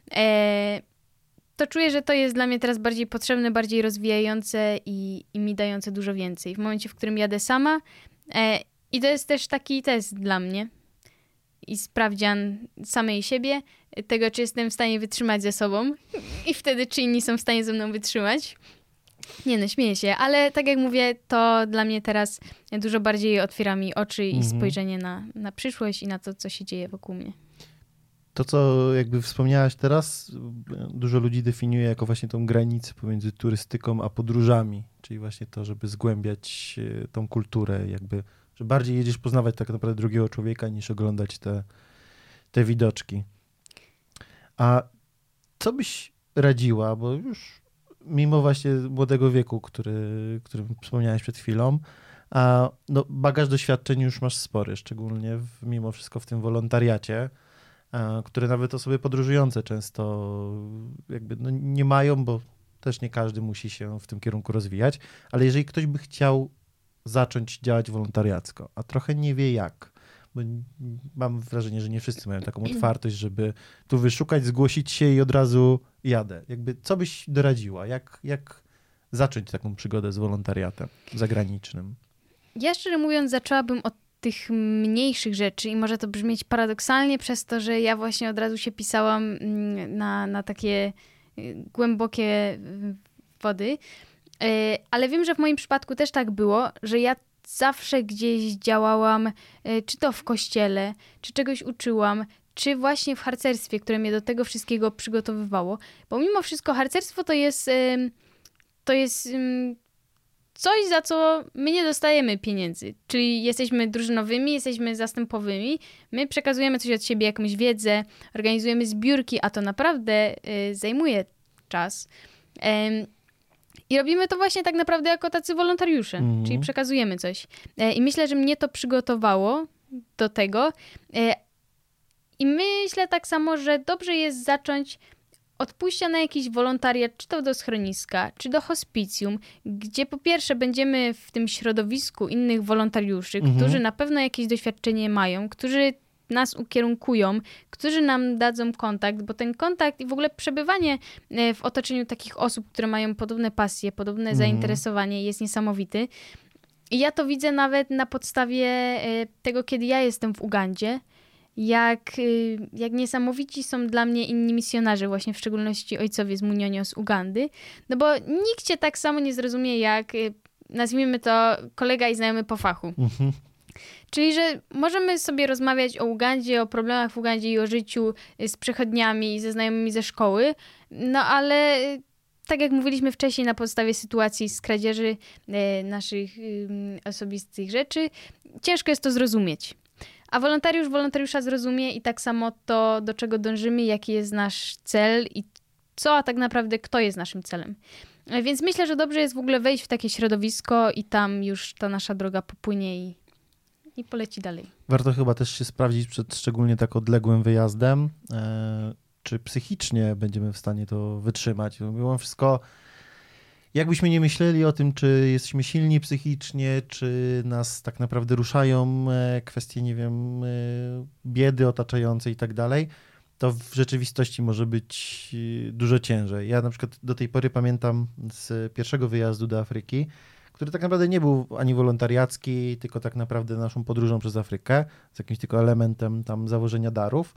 S1: To czuję, że to jest dla mnie teraz bardziej potrzebne, bardziej rozwijające i mi dające dużo więcej. W momencie, w którym jadę sama i to jest też taki test dla mnie i sprawdzian samej siebie, tego, czy jestem w stanie wytrzymać ze sobą i wtedy, czy inni są w stanie ze mną wytrzymać. Nie no, śmieję się, ale tak jak mówię, to dla mnie teraz dużo bardziej otwiera mi oczy i spojrzenie na przyszłość i na to, co się dzieje wokół mnie.
S3: To, co jakby wspomniałaś teraz, dużo ludzi definiuje jako właśnie tą granicę pomiędzy turystyką a podróżami, czyli właśnie to, żeby zgłębiać tą kulturę, jakby, że bardziej jedziesz poznawać tak naprawdę drugiego człowieka, niż oglądać te widoczki. A co byś radziła, bo już mimo właśnie młodego wieku, którym wspomniałeś przed chwilą, no bagaż doświadczeń już masz spory, szczególnie mimo wszystko w tym wolontariacie, które nawet osoby podróżujące często jakby no nie mają, bo też nie każdy musi się w tym kierunku rozwijać, ale jeżeli ktoś by chciał zacząć działać wolontariacko, a trochę nie wie jak, bo mam wrażenie, że nie wszyscy mają taką otwartość, żeby tu wyszukać, zgłosić się i od razu jadę. Jakby co byś doradziła? Jak zacząć taką przygodę z wolontariatem zagranicznym?
S1: Ja szczerze mówiąc zaczęłabym od tych mniejszych rzeczy i może to brzmieć paradoksalnie przez to, że ja właśnie od razu się pisałam na takie głębokie wody, ale wiem, że w moim przypadku też tak było, że ja zawsze gdzieś działałam, czy to w kościele, czy czegoś uczyłam, czy właśnie w harcerstwie, które mnie do tego wszystkiego przygotowywało. Bo mimo wszystko harcerstwo to jest coś, za co my nie dostajemy pieniędzy. Czyli jesteśmy drużynowymi, jesteśmy zastępowymi, my przekazujemy coś od siebie, jakąś wiedzę, organizujemy zbiórki, a to naprawdę zajmuje czas. I robimy to właśnie tak naprawdę jako tacy wolontariusze, czyli przekazujemy coś. I myślę, że mnie to przygotowało do tego. I myślę tak samo, że dobrze jest zacząć od pójścia na jakiś wolontariat, czy to do schroniska, czy do hospicjum, gdzie po pierwsze będziemy w tym środowisku innych wolontariuszy, którzy na pewno jakieś doświadczenie mają, którzy nas ukierunkują, którzy nam dadzą kontakt, bo ten kontakt i w ogóle przebywanie w otoczeniu takich osób, które mają podobne pasje, podobne zainteresowanie jest niesamowity. I ja to widzę nawet na podstawie tego, kiedy ja jestem w Ugandzie, jak niesamowici są dla mnie inni misjonarze, właśnie w szczególności ojcowie z Munyonyo z Ugandy, no bo nikt cię tak samo nie zrozumie jak, nazwijmy to, kolega i znajomy po fachu. Czyli, że możemy sobie rozmawiać o Ugandzie, o problemach w Ugandzie i o życiu z przechodniami i ze znajomymi ze szkoły, no ale tak jak mówiliśmy wcześniej, na podstawie sytuacji z kradzieży naszych osobistych rzeczy, ciężko jest to zrozumieć. A wolontariusz wolontariusza zrozumie i tak samo to, do czego dążymy, jaki jest nasz cel i co, a tak naprawdę kto jest naszym celem. Więc myślę, że dobrze jest w ogóle wejść w takie środowisko i tam już ta nasza droga popłynie i poleci dalej.
S3: Warto chyba też się sprawdzić przed szczególnie tak odległym wyjazdem, czy psychicznie będziemy w stanie to wytrzymać. Mimo wszystko, jakbyśmy nie myśleli o tym, czy jesteśmy silni psychicznie, czy nas tak naprawdę ruszają kwestie, nie wiem, biedy otaczającej i tak dalej, to w rzeczywistości może być dużo ciężej. Ja na przykład do tej pory pamiętam z pierwszego wyjazdu do Afryki, który tak naprawdę nie był ani wolontariacki, tylko tak naprawdę naszą podróżą przez Afrykę, z jakimś tylko elementem tam zawożenia darów.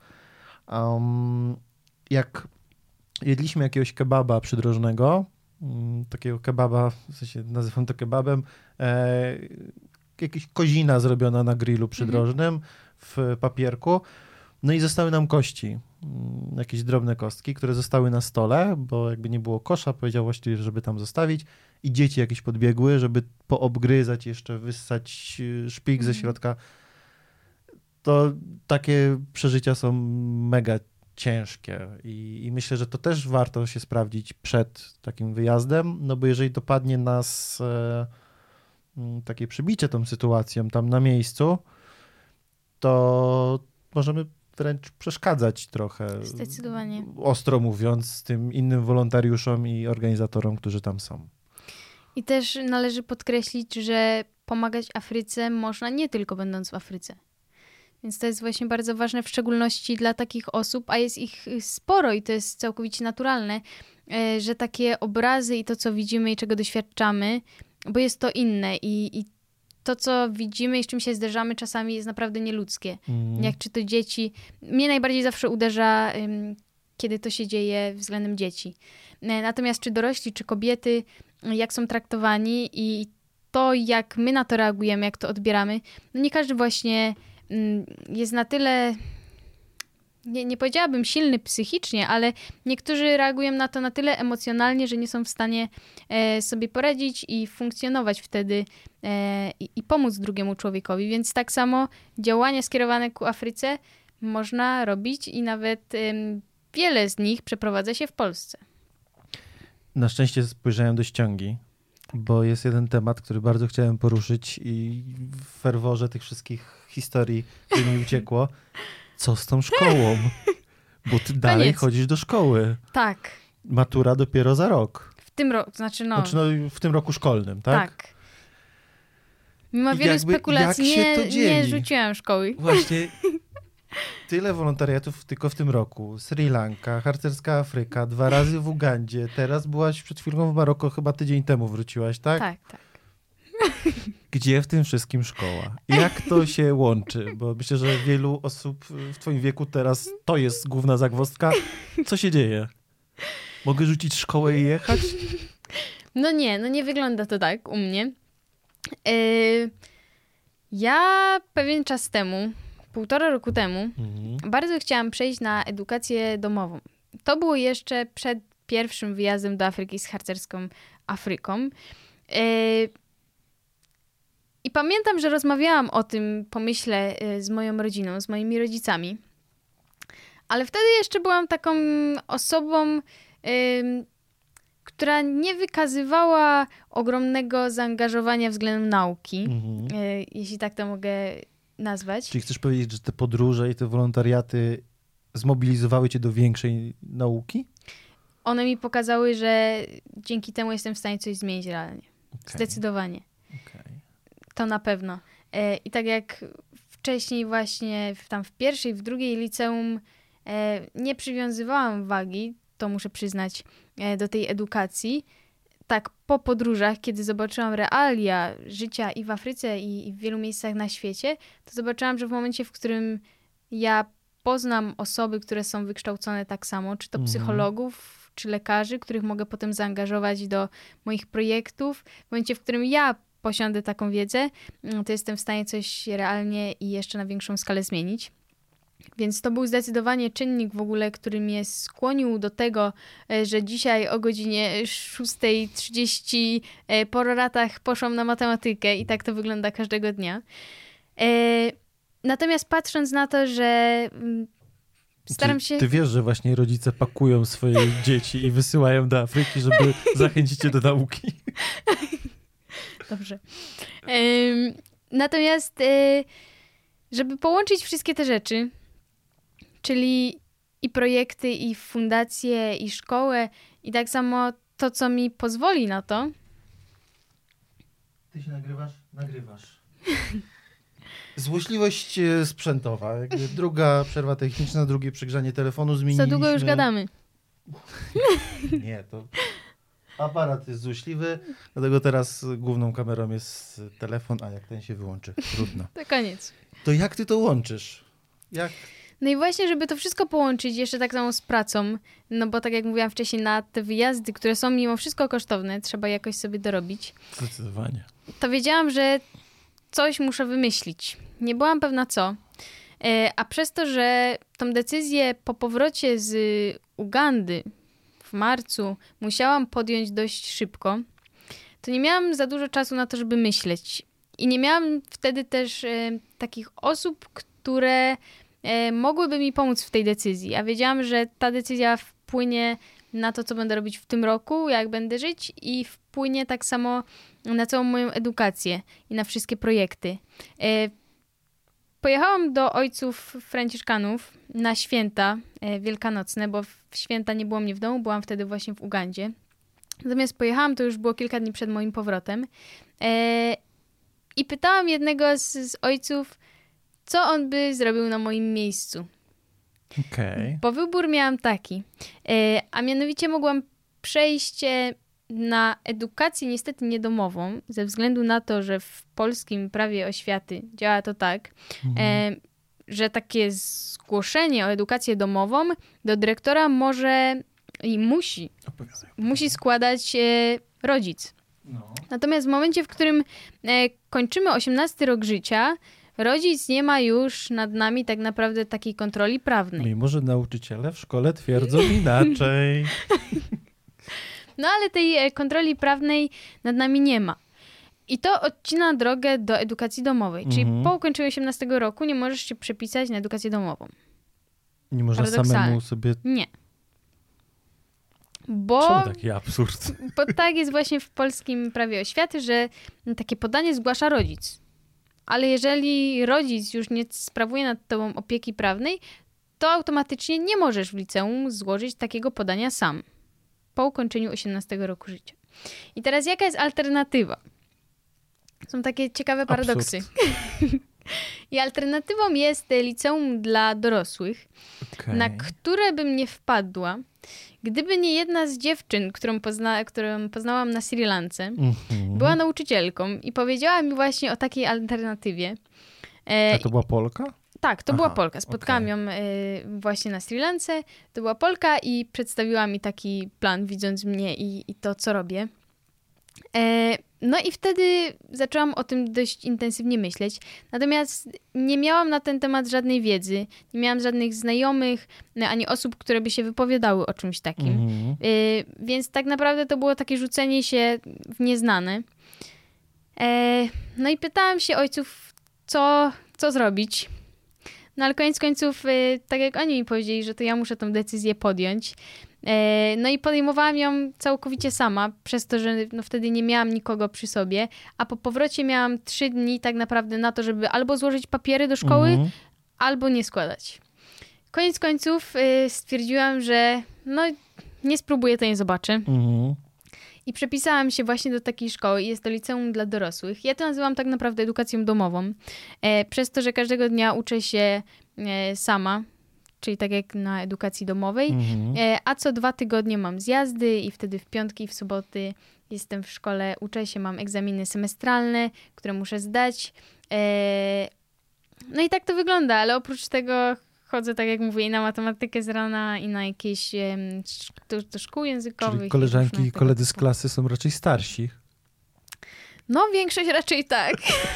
S3: Jak jedliśmy jakiegoś kebaba przydrożnego, takiego kebaba, w sensie nazywam to kebabem, jakaś kozina zrobiona na grillu przydrożnym w papierku, no i zostały nam kości, jakieś drobne kostki, które zostały na stole, bo jakby nie było kosza, powiedział właściwie, żeby tam zostawić i dzieci jakieś podbiegły, żeby poobgryzać jeszcze, wyssać szpik ze środka. To takie przeżycia są mega ciężkie i myślę, że to też warto się sprawdzić przed takim wyjazdem, no bo jeżeli dopadnie nas takie przybicie tą sytuacją tam na miejscu, to możemy wręcz przeszkadzać trochę.
S1: Zdecydowanie.
S3: Ostro mówiąc, tym innym wolontariuszom i organizatorom, którzy tam są.
S1: I też należy podkreślić, że pomagać Afryce można nie tylko będąc w Afryce. Więc to jest właśnie bardzo ważne, w szczególności dla takich osób, a jest ich sporo i to jest całkowicie naturalne, że takie obrazy i to, co widzimy i czego doświadczamy, bo jest to inne i to, co widzimy i z czym się zderzamy, czasami jest naprawdę nieludzkie. Jak czy to dzieci. Mnie najbardziej zawsze uderza, kiedy to się dzieje względem dzieci. Natomiast czy dorośli, czy kobiety, jak są traktowani i to, jak my na to reagujemy, jak to odbieramy, no nie każdy właśnie jest na tyle, nie powiedziałabym silny psychicznie, ale niektórzy reagują na to na tyle emocjonalnie, że nie są w stanie sobie poradzić i funkcjonować wtedy i pomóc drugiemu człowiekowi. Więc tak samo działania skierowane ku Afryce można robić i nawet wiele z nich przeprowadza się w Polsce.
S3: Na szczęście spojrzałem do ściągi, bo jest jeden temat, który bardzo chciałem poruszyć i w ferworze tych wszystkich historii, które mi uciekło. Co z tą szkołą? Bo ty dalej chodzisz do szkoły.
S1: Tak.
S3: Matura dopiero za rok.
S1: W tym roku,
S3: w tym roku szkolnym, tak?
S1: Tak. Mimo wielu spekulacji nie rzuciłam szkoły.
S3: Właśnie tyle wolontariatów tylko w tym roku. Sri Lanka, harcerska Afryka, 2 razy w Ugandzie. Teraz byłaś przed chwilą w Maroko, chyba tydzień temu wróciłaś, tak?
S1: Tak.
S3: Gdzie w tym wszystkim szkoła? Jak to się łączy? Bo myślę, że wielu osób w twoim wieku teraz to jest główna zagwozdka. Co się dzieje? Mogę rzucić szkołę i jechać?
S1: No nie wygląda to tak u mnie. Ja pewien czas temu, 1,5 roku temu, bardzo chciałam przejść na edukację domową. To było jeszcze przed pierwszym wyjazdem do Afryki z harcerską Afryką. I pamiętam, że rozmawiałam o tym pomyśle z moją rodziną, z moimi rodzicami. Ale wtedy jeszcze byłam taką osobą, która nie wykazywała ogromnego zaangażowania względem nauki, jeśli tak to mogę nazwać.
S3: Czyli chcesz powiedzieć, że te podróże i te wolontariaty zmobilizowały cię do większej nauki?
S1: One mi pokazały, że dzięki temu jestem w stanie coś zmienić realnie. Okay. Zdecydowanie. Okay. To na pewno. I tak jak wcześniej właśnie w pierwszej, w drugiej liceum nie przywiązywałam wagi, to muszę przyznać, do tej edukacji. Tak po podróżach, kiedy zobaczyłam realia życia i w Afryce, i w wielu miejscach na świecie, to zobaczyłam, że w momencie, w którym ja poznam osoby, które są wykształcone tak samo, czy to psychologów, czy lekarzy, których mogę potem zaangażować do moich projektów, w momencie, w którym ja posiądę taką wiedzę, to jestem w stanie coś realnie i jeszcze na większą skalę zmienić. Więc to był zdecydowanie czynnik w ogóle, który mnie skłonił do tego, że dzisiaj o godzinie 6:30 po ratach poszłam na matematykę i tak to wygląda każdego dnia. Natomiast patrząc na to, że staram się...
S3: Ty wiesz, że właśnie rodzice pakują swoje dzieci i wysyłają do Afryki, żeby zachęcić je do nauki.
S1: Dobrze. Natomiast, żeby połączyć wszystkie te rzeczy, czyli i projekty, i fundacje, i szkołę, i tak samo to, co mi pozwoli na to.
S3: Ty się nagrywasz? Nagrywasz. Złośliwość sprzętowa. Druga przerwa techniczna, drugie przegrzanie telefonu zmieniliśmy.
S1: Za długo już gadamy.
S3: Nie, to aparat jest złośliwy, dlatego teraz główną kamerą jest telefon, a jak ten się wyłączy, trudno.
S1: To koniec.
S3: To jak ty to łączysz?
S1: No i właśnie, żeby to wszystko połączyć jeszcze tak samo z pracą, no bo tak jak mówiłam wcześniej, na te wyjazdy, które są mimo wszystko kosztowne, trzeba jakoś sobie dorobić.
S3: Zdecydowanie.
S1: To wiedziałam, że coś muszę wymyślić. Nie byłam pewna co. A przez to, że tą decyzję po powrocie z Ugandy w marcu musiałam podjąć dość szybko, to nie miałam za dużo czasu na to, żeby myśleć. I nie miałam wtedy też takich osób, które mogłyby mi pomóc w tej decyzji. A wiedziałam, że ta decyzja wpłynie na to, co będę robić w tym roku, jak będę żyć i wpłynie tak samo na całą moją edukację i na wszystkie projekty. Pojechałam do ojców franciszkanów na święta wielkanocne, bo w święta nie było mnie w domu, byłam wtedy właśnie w Ugandzie. Natomiast pojechałam, to już było kilka dni przed moim powrotem. I pytałam jednego z ojców, co on by zrobił na moim miejscu.
S3: Okay.
S1: Bo wybór miałam taki, a mianowicie mogłam przejść na edukację niestety niedomową, ze względu na to, że w polskim prawie oświaty działa to tak, że takie zgłoszenie o edukację domową do dyrektora może i musi składać rodzic.
S3: No.
S1: Natomiast w momencie, w którym kończymy 18 rok życia, rodzic nie ma już nad nami tak naprawdę takiej kontroli prawnej.
S3: Mimo że nauczyciele w szkole twierdzą inaczej.
S1: No ale tej kontroli prawnej nad nami nie ma. I to odcina drogę do edukacji domowej. Czyli po ukończeniu 18 roku nie możesz się przepisać na edukację domową.
S3: Nie można samemu sobie...
S1: Nie. Bo...
S3: Czemu taki absurd?
S1: Bo tak jest właśnie w polskim prawie oświaty, że takie podanie zgłasza rodzic. Ale jeżeli rodzic już nie sprawuje nad tobą opieki prawnej, to automatycznie nie możesz w liceum złożyć takiego podania sam. Po ukończeniu 18 roku życia. I teraz jaka jest alternatywa? Są takie ciekawe paradoksy. I alternatywą jest liceum dla dorosłych, na które bym nie wpadła, gdyby nie jedna z dziewczyn, którą poznałam na Sri Lance. Była nauczycielką i powiedziała mi właśnie o takiej alternatywie.
S3: A to była Polka?
S1: Tak, to była Polka. Spotkałam ją właśnie na Sri Lance. To była Polka i przedstawiła mi taki plan, widząc mnie i to, co robię. No i wtedy zaczęłam o tym dość intensywnie myśleć. Natomiast nie miałam na ten temat żadnej wiedzy. Nie miałam żadnych znajomych, ani osób, które by się wypowiadały o czymś takim. Więc tak naprawdę to było takie rzucenie się w nieznane. No i pytałam się ojców, co zrobić. No ale koniec końców, tak jak oni mi powiedzieli, że to ja muszę tę decyzję podjąć. No i podejmowałam ją całkowicie sama, przez to, że no wtedy nie miałam nikogo przy sobie, a po powrocie miałam 3 dni tak naprawdę na to, żeby albo złożyć papiery do szkoły, albo nie składać. Koniec końców stwierdziłam, że no nie spróbuję, to nie zobaczę. I przepisałam się właśnie do takiej szkoły. Jest to liceum dla dorosłych. Ja to nazywam tak naprawdę edukacją domową. Przez to, że każdego dnia uczę się sama, czyli tak jak na edukacji domowej. A co 2 tygodnie mam zjazdy i wtedy w piątki i w soboty jestem w szkole, uczę się, mam egzaminy semestralne, które muszę zdać. No i tak to wygląda, ale oprócz tego chodzę, tak jak mówię, i na matematykę z rana, i na jakieś do szkół językowych.
S3: Czyli koleżanki i koledzy z klasy są raczej starsi?
S1: No, większość raczej tak.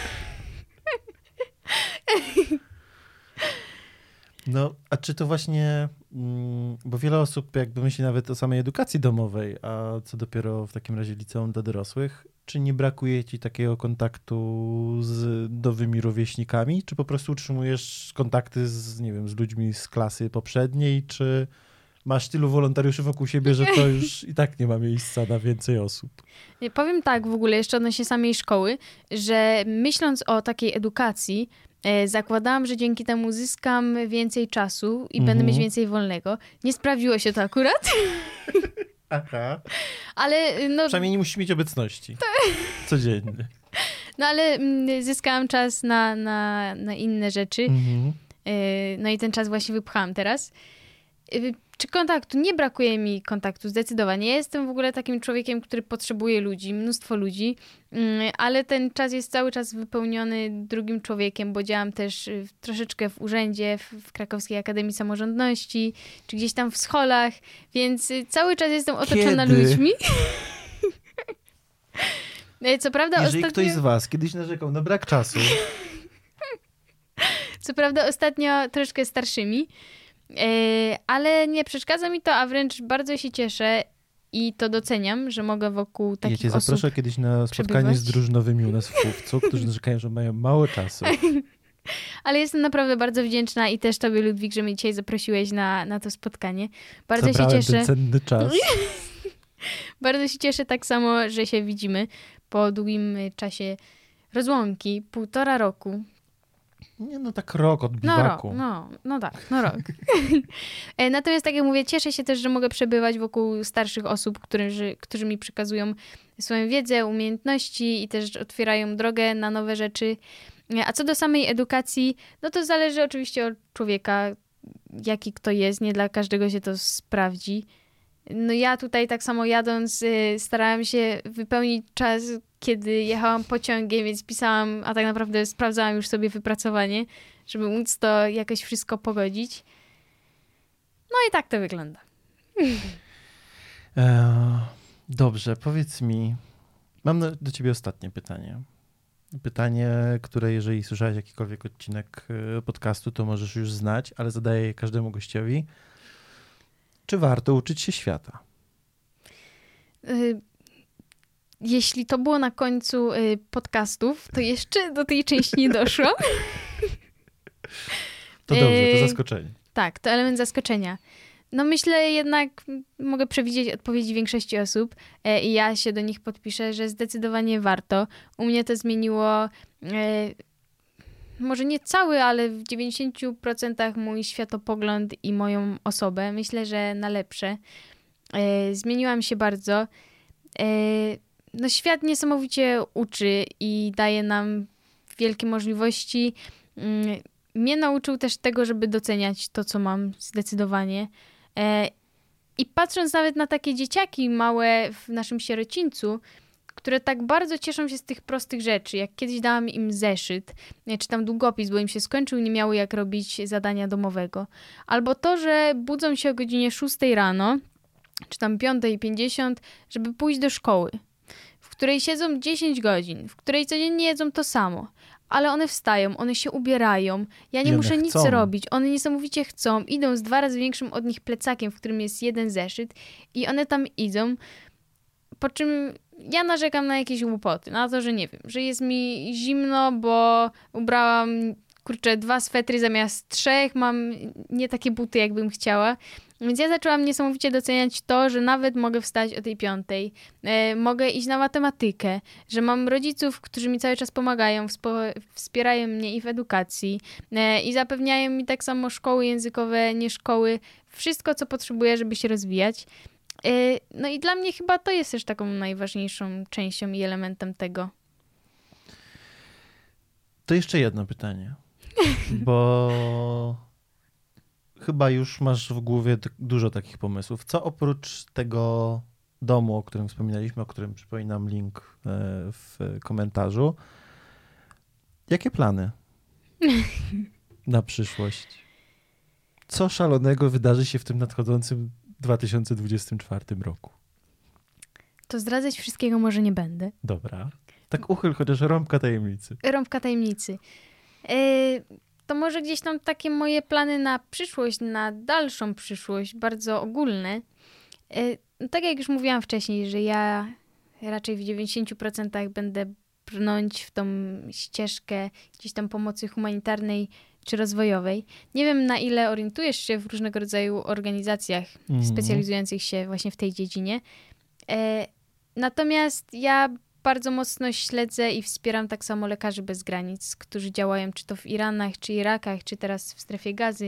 S3: No, a czy to właśnie, bo wiele osób jakby myśli nawet o samej edukacji domowej, a co dopiero w takim razie liceum dla dorosłych, czy nie brakuje ci takiego kontaktu z nowymi rówieśnikami, czy po prostu utrzymujesz kontakty z, nie wiem, z ludźmi z klasy poprzedniej, czy masz tylu wolontariuszy wokół siebie, że to już i tak nie ma miejsca na więcej osób?
S1: Powiem tak w ogóle jeszcze odnośnie samej szkoły, że myśląc o takiej edukacji, zakładałam, że dzięki temu zyskam więcej czasu i będę mieć więcej wolnego. Nie sprawdziło się to akurat.
S3: Aha.
S1: Ale no...
S3: Przynajmniej nie musisz mieć obecności. Codziennie.
S1: No ale zyskałam czas na inne rzeczy. No i ten czas właśnie wypchałam teraz. Czy kontaktu? Nie brakuje mi kontaktu, zdecydowanie. Ja jestem w ogóle takim człowiekiem, który potrzebuje ludzi, mnóstwo ludzi, ale ten czas jest cały czas wypełniony drugim człowiekiem, bo działam też troszeczkę w urzędzie, w Krakowskiej Akademii Samorządności, czy gdzieś tam w Scholach, więc cały czas jestem otoczona ludźmi. Co prawda
S3: Jeżeli ktoś z was kiedyś narzekał na brak czasu...
S1: Co prawda ostatnio troszkę starszymi, ale nie przeszkadza mi to, a wręcz bardzo się cieszę i to doceniam, że mogę wokół takich osób
S3: Ja cię zaproszę kiedyś na spotkanie z drużynowymi u nas w Chówcu, którzy narzekają, że mają mało czasu.
S1: Ale jestem naprawdę bardzo wdzięczna i też tobie, Ludwik, że mnie dzisiaj zaprosiłeś na to spotkanie. Bardzo
S3: Zabrałem
S1: się cieszę.
S3: ten cenny czas.
S1: Bardzo się cieszę tak samo, że się widzimy po długim czasie rozłąki, 1,5 roku.
S3: Nie, no tak rok od biwaku.
S1: No tak, rok. Natomiast tak jak mówię, cieszę się też, że mogę przebywać wokół starszych osób, którzy mi przekazują swoją wiedzę, umiejętności i też otwierają drogę na nowe rzeczy. A co do samej edukacji, no to zależy oczywiście od człowieka, jaki kto jest. Nie dla każdego się to sprawdzi. No ja tutaj tak samo jadąc starałam się wypełnić czas, kiedy jechałam pociągiem, więc pisałam, a tak naprawdę sprawdzałam już sobie wypracowanie, żeby móc to jakoś wszystko pogodzić. No i tak to wygląda.
S3: Dobrze, powiedz mi, mam do ciebie ostatnie pytanie. Pytanie, które jeżeli słyszałeś jakikolwiek odcinek podcastu, to możesz już znać, ale zadaję je każdemu gościowi. Czy warto uczyć się świata?
S1: Jeśli to było na końcu podcastów, to jeszcze do tej części nie doszło.
S3: To dobrze, to zaskoczenie.
S1: Tak, to element zaskoczenia. No myślę jednak, mogę przewidzieć odpowiedzi większości osób i ja się do nich podpiszę, że zdecydowanie warto. U mnie to zmieniło może nie cały, ale w 90% mój światopogląd i moją osobę. Myślę, że na lepsze. Zmieniłam się bardzo. No świat niesamowicie uczy i daje nam wielkie możliwości. Mnie nauczył też tego, żeby doceniać to, co mam zdecydowanie. I patrząc nawet na takie dzieciaki małe w naszym sierocińcu, które tak bardzo cieszą się z tych prostych rzeczy, jak kiedyś dałam im zeszyt, czy tam długopis, bo im się skończył, nie miały jak robić zadania domowego. Albo to, że budzą się o godzinie 6 rano, czy tam 5:50, żeby pójść do szkoły, w której siedzą 10 godzin, w której codziennie jedzą to samo. Ale one wstają, one się ubierają, ja nie muszę nic robić, one niesamowicie chcą, idą z 2 razy większym od nich plecakiem, w którym jest 1 zeszyt i one tam idą, po czym ja narzekam na jakieś głupoty, na to, że nie wiem, że jest mi zimno, bo ubrałam, 2 swetry zamiast 3, mam nie takie buty, jakbym chciała. Więc ja zaczęłam niesamowicie doceniać to, że nawet mogę wstać o tej 5, mogę iść na matematykę, że mam rodziców, którzy mi cały czas pomagają, wspierają mnie i w edukacji i zapewniają mi tak samo szkoły językowe, nie szkoły, wszystko, co potrzebuję, żeby się rozwijać. No i dla mnie chyba to jest też taką najważniejszą częścią i elementem tego.
S3: To jeszcze jedno pytanie, bo chyba już masz w głowie dużo takich pomysłów. Co oprócz tego domu, o którym wspominaliśmy, o którym przypominam link w komentarzu, jakie plany na przyszłość? Co szalonego wydarzy się w tym nadchodzącym 2024 roku?
S1: To zdradzać wszystkiego może nie będę.
S3: Dobra. Tak uchyl chociaż rąbka tajemnicy.
S1: Rąbka tajemnicy. To może gdzieś tam takie moje plany na przyszłość, na dalszą przyszłość, bardzo ogólne. Tak jak już mówiłam wcześniej, że ja raczej w 90% będę brnąć w tą ścieżkę gdzieś tam pomocy humanitarnej czy rozwojowej. Nie wiem, na ile orientujesz się w różnego rodzaju organizacjach specjalizujących się właśnie w tej dziedzinie. Natomiast ja bardzo mocno śledzę i wspieram tak samo Lekarzy Bez Granic, którzy działają czy to w Iranach, czy Irakach, czy teraz w Strefie Gazy.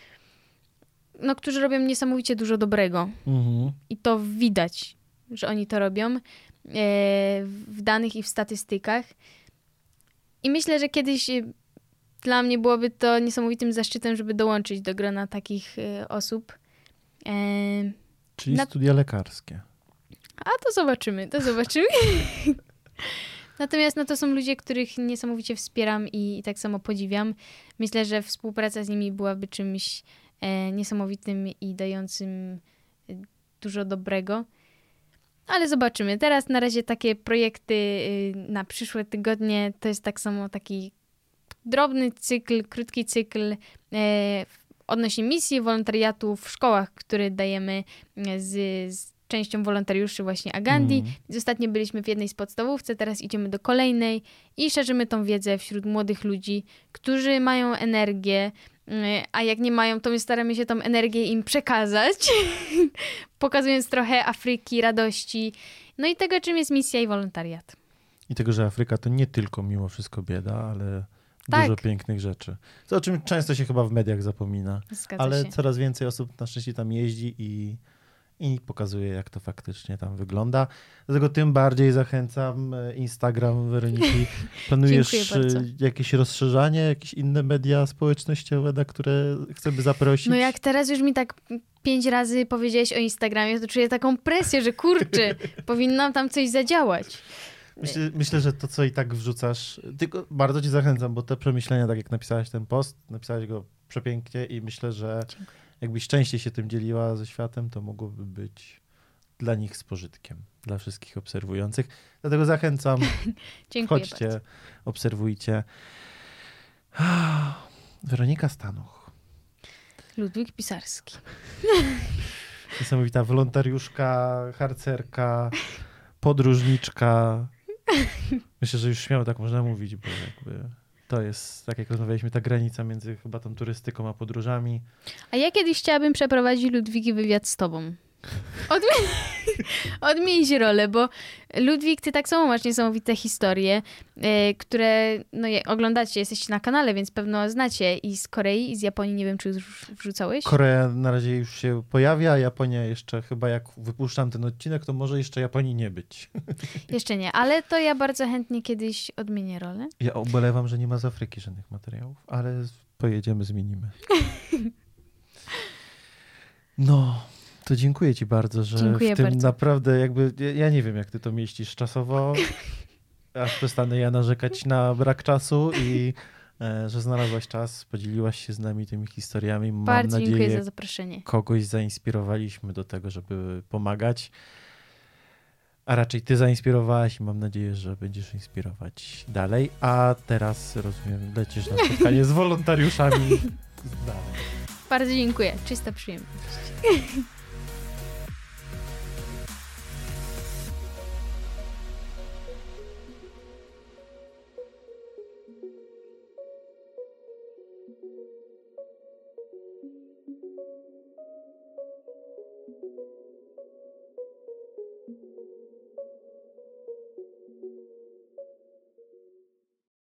S1: No, którzy robią niesamowicie dużo dobrego. I to widać, że oni to robią w danych i w statystykach. I myślę, że kiedyś dla mnie byłoby to niesamowitym zaszczytem, żeby dołączyć do grona takich osób.
S3: Czyli studia lekarskie.
S1: A to zobaczymy. Natomiast no, to są ludzie, których niesamowicie wspieram i tak samo podziwiam. Myślę, że współpraca z nimi byłaby czymś niesamowitym i dającym dużo dobrego. Ale zobaczymy. Teraz na razie takie projekty na przyszłe tygodnie to jest tak samo taki drobny cykl, krótki cykl odnośnie misji wolontariatu w szkołach, który dajemy z częścią wolontariuszy właśnie Agandi. Ostatnio byliśmy w jednej z podstawówce, teraz idziemy do kolejnej i szerzymy tą wiedzę wśród młodych ludzi, którzy mają energię, a jak nie mają, to my staramy się tą energię im przekazać, pokazując trochę Afryki, radości, no i tego, czym jest misja i wolontariat.
S3: I tego, że Afryka to nie tylko mimo wszystko bieda, ale dużo pięknych rzeczy. To, o czym często się chyba w mediach zapomina. Ale coraz więcej osób na szczęście tam jeździ i pokazuje, jak to faktycznie tam wygląda. Dlatego tym bardziej zachęcam Instagram Weroniki. Planujesz jakieś rozszerzanie, jakieś inne media społecznościowe, na które chcemy zaprosić?
S1: No jak teraz już mi tak 5 razy powiedziałeś o Instagramie, to czuję taką presję, że kurczę, powinnam tam coś zadziałać.
S3: Myślę, że to, co i tak wrzucasz, tylko bardzo ci zachęcam, bo te przemyślenia, tak jak napisałaś ten post, napisałaś go przepięknie i myślę, że jakbyś częściej się tym dzieliła ze światem, to mogłoby być dla nich z pożytkiem, dla wszystkich obserwujących. Dlatego zachęcam.
S1: Dziękuję
S3: chodźcie,
S1: bardzo.
S3: obserwujcie. Weronika Stanuch.
S1: Ludwik Pisarski.
S3: Niesamowita wolontariuszka, harcerka, podróżniczka. Myślę, że już śmiało tak można mówić, bo jakby to jest, tak jak rozmawialiśmy, ta granica między chyba tą turystyką a podróżami.
S1: A ja kiedyś chciałabym przeprowadzić, Ludwigi, wywiad z tobą. Odmienić rolę, bo Ludwik, ty tak samo masz niesamowite historie, które no, oglądacie, jesteście na kanale, więc pewno znacie i z Korei, i z Japonii, nie wiem, czy już wrzucałeś?
S3: Korea na razie już się pojawia, a Japonia jeszcze chyba, jak wypuszczam ten odcinek, to może jeszcze Japonii nie być.
S1: Jeszcze nie, ale to ja bardzo chętnie kiedyś odmienię rolę.
S3: Ja ubolewam, że nie ma z Afryki żadnych materiałów, ale pojedziemy, zmienimy. No, to dziękuję ci bardzo, że
S1: dziękuję
S3: w tym
S1: bardzo.
S3: naprawdę jakby, ja nie wiem, jak ty to mieścisz czasowo, aż przestanę ja narzekać na brak czasu i że znalazłaś czas, podzieliłaś się z nami tymi historiami.
S1: Bardzo
S3: Mam nadzieję,
S1: dziękuję za zaproszenie.
S3: Kogoś zainspirowaliśmy do tego, żeby pomagać, a raczej ty zainspirowałaś i mam nadzieję, że będziesz inspirować dalej. A teraz, rozumiem, lecisz na spotkanie z wolontariuszami dalej.
S1: Bardzo dziękuję. Czysta przyjemność.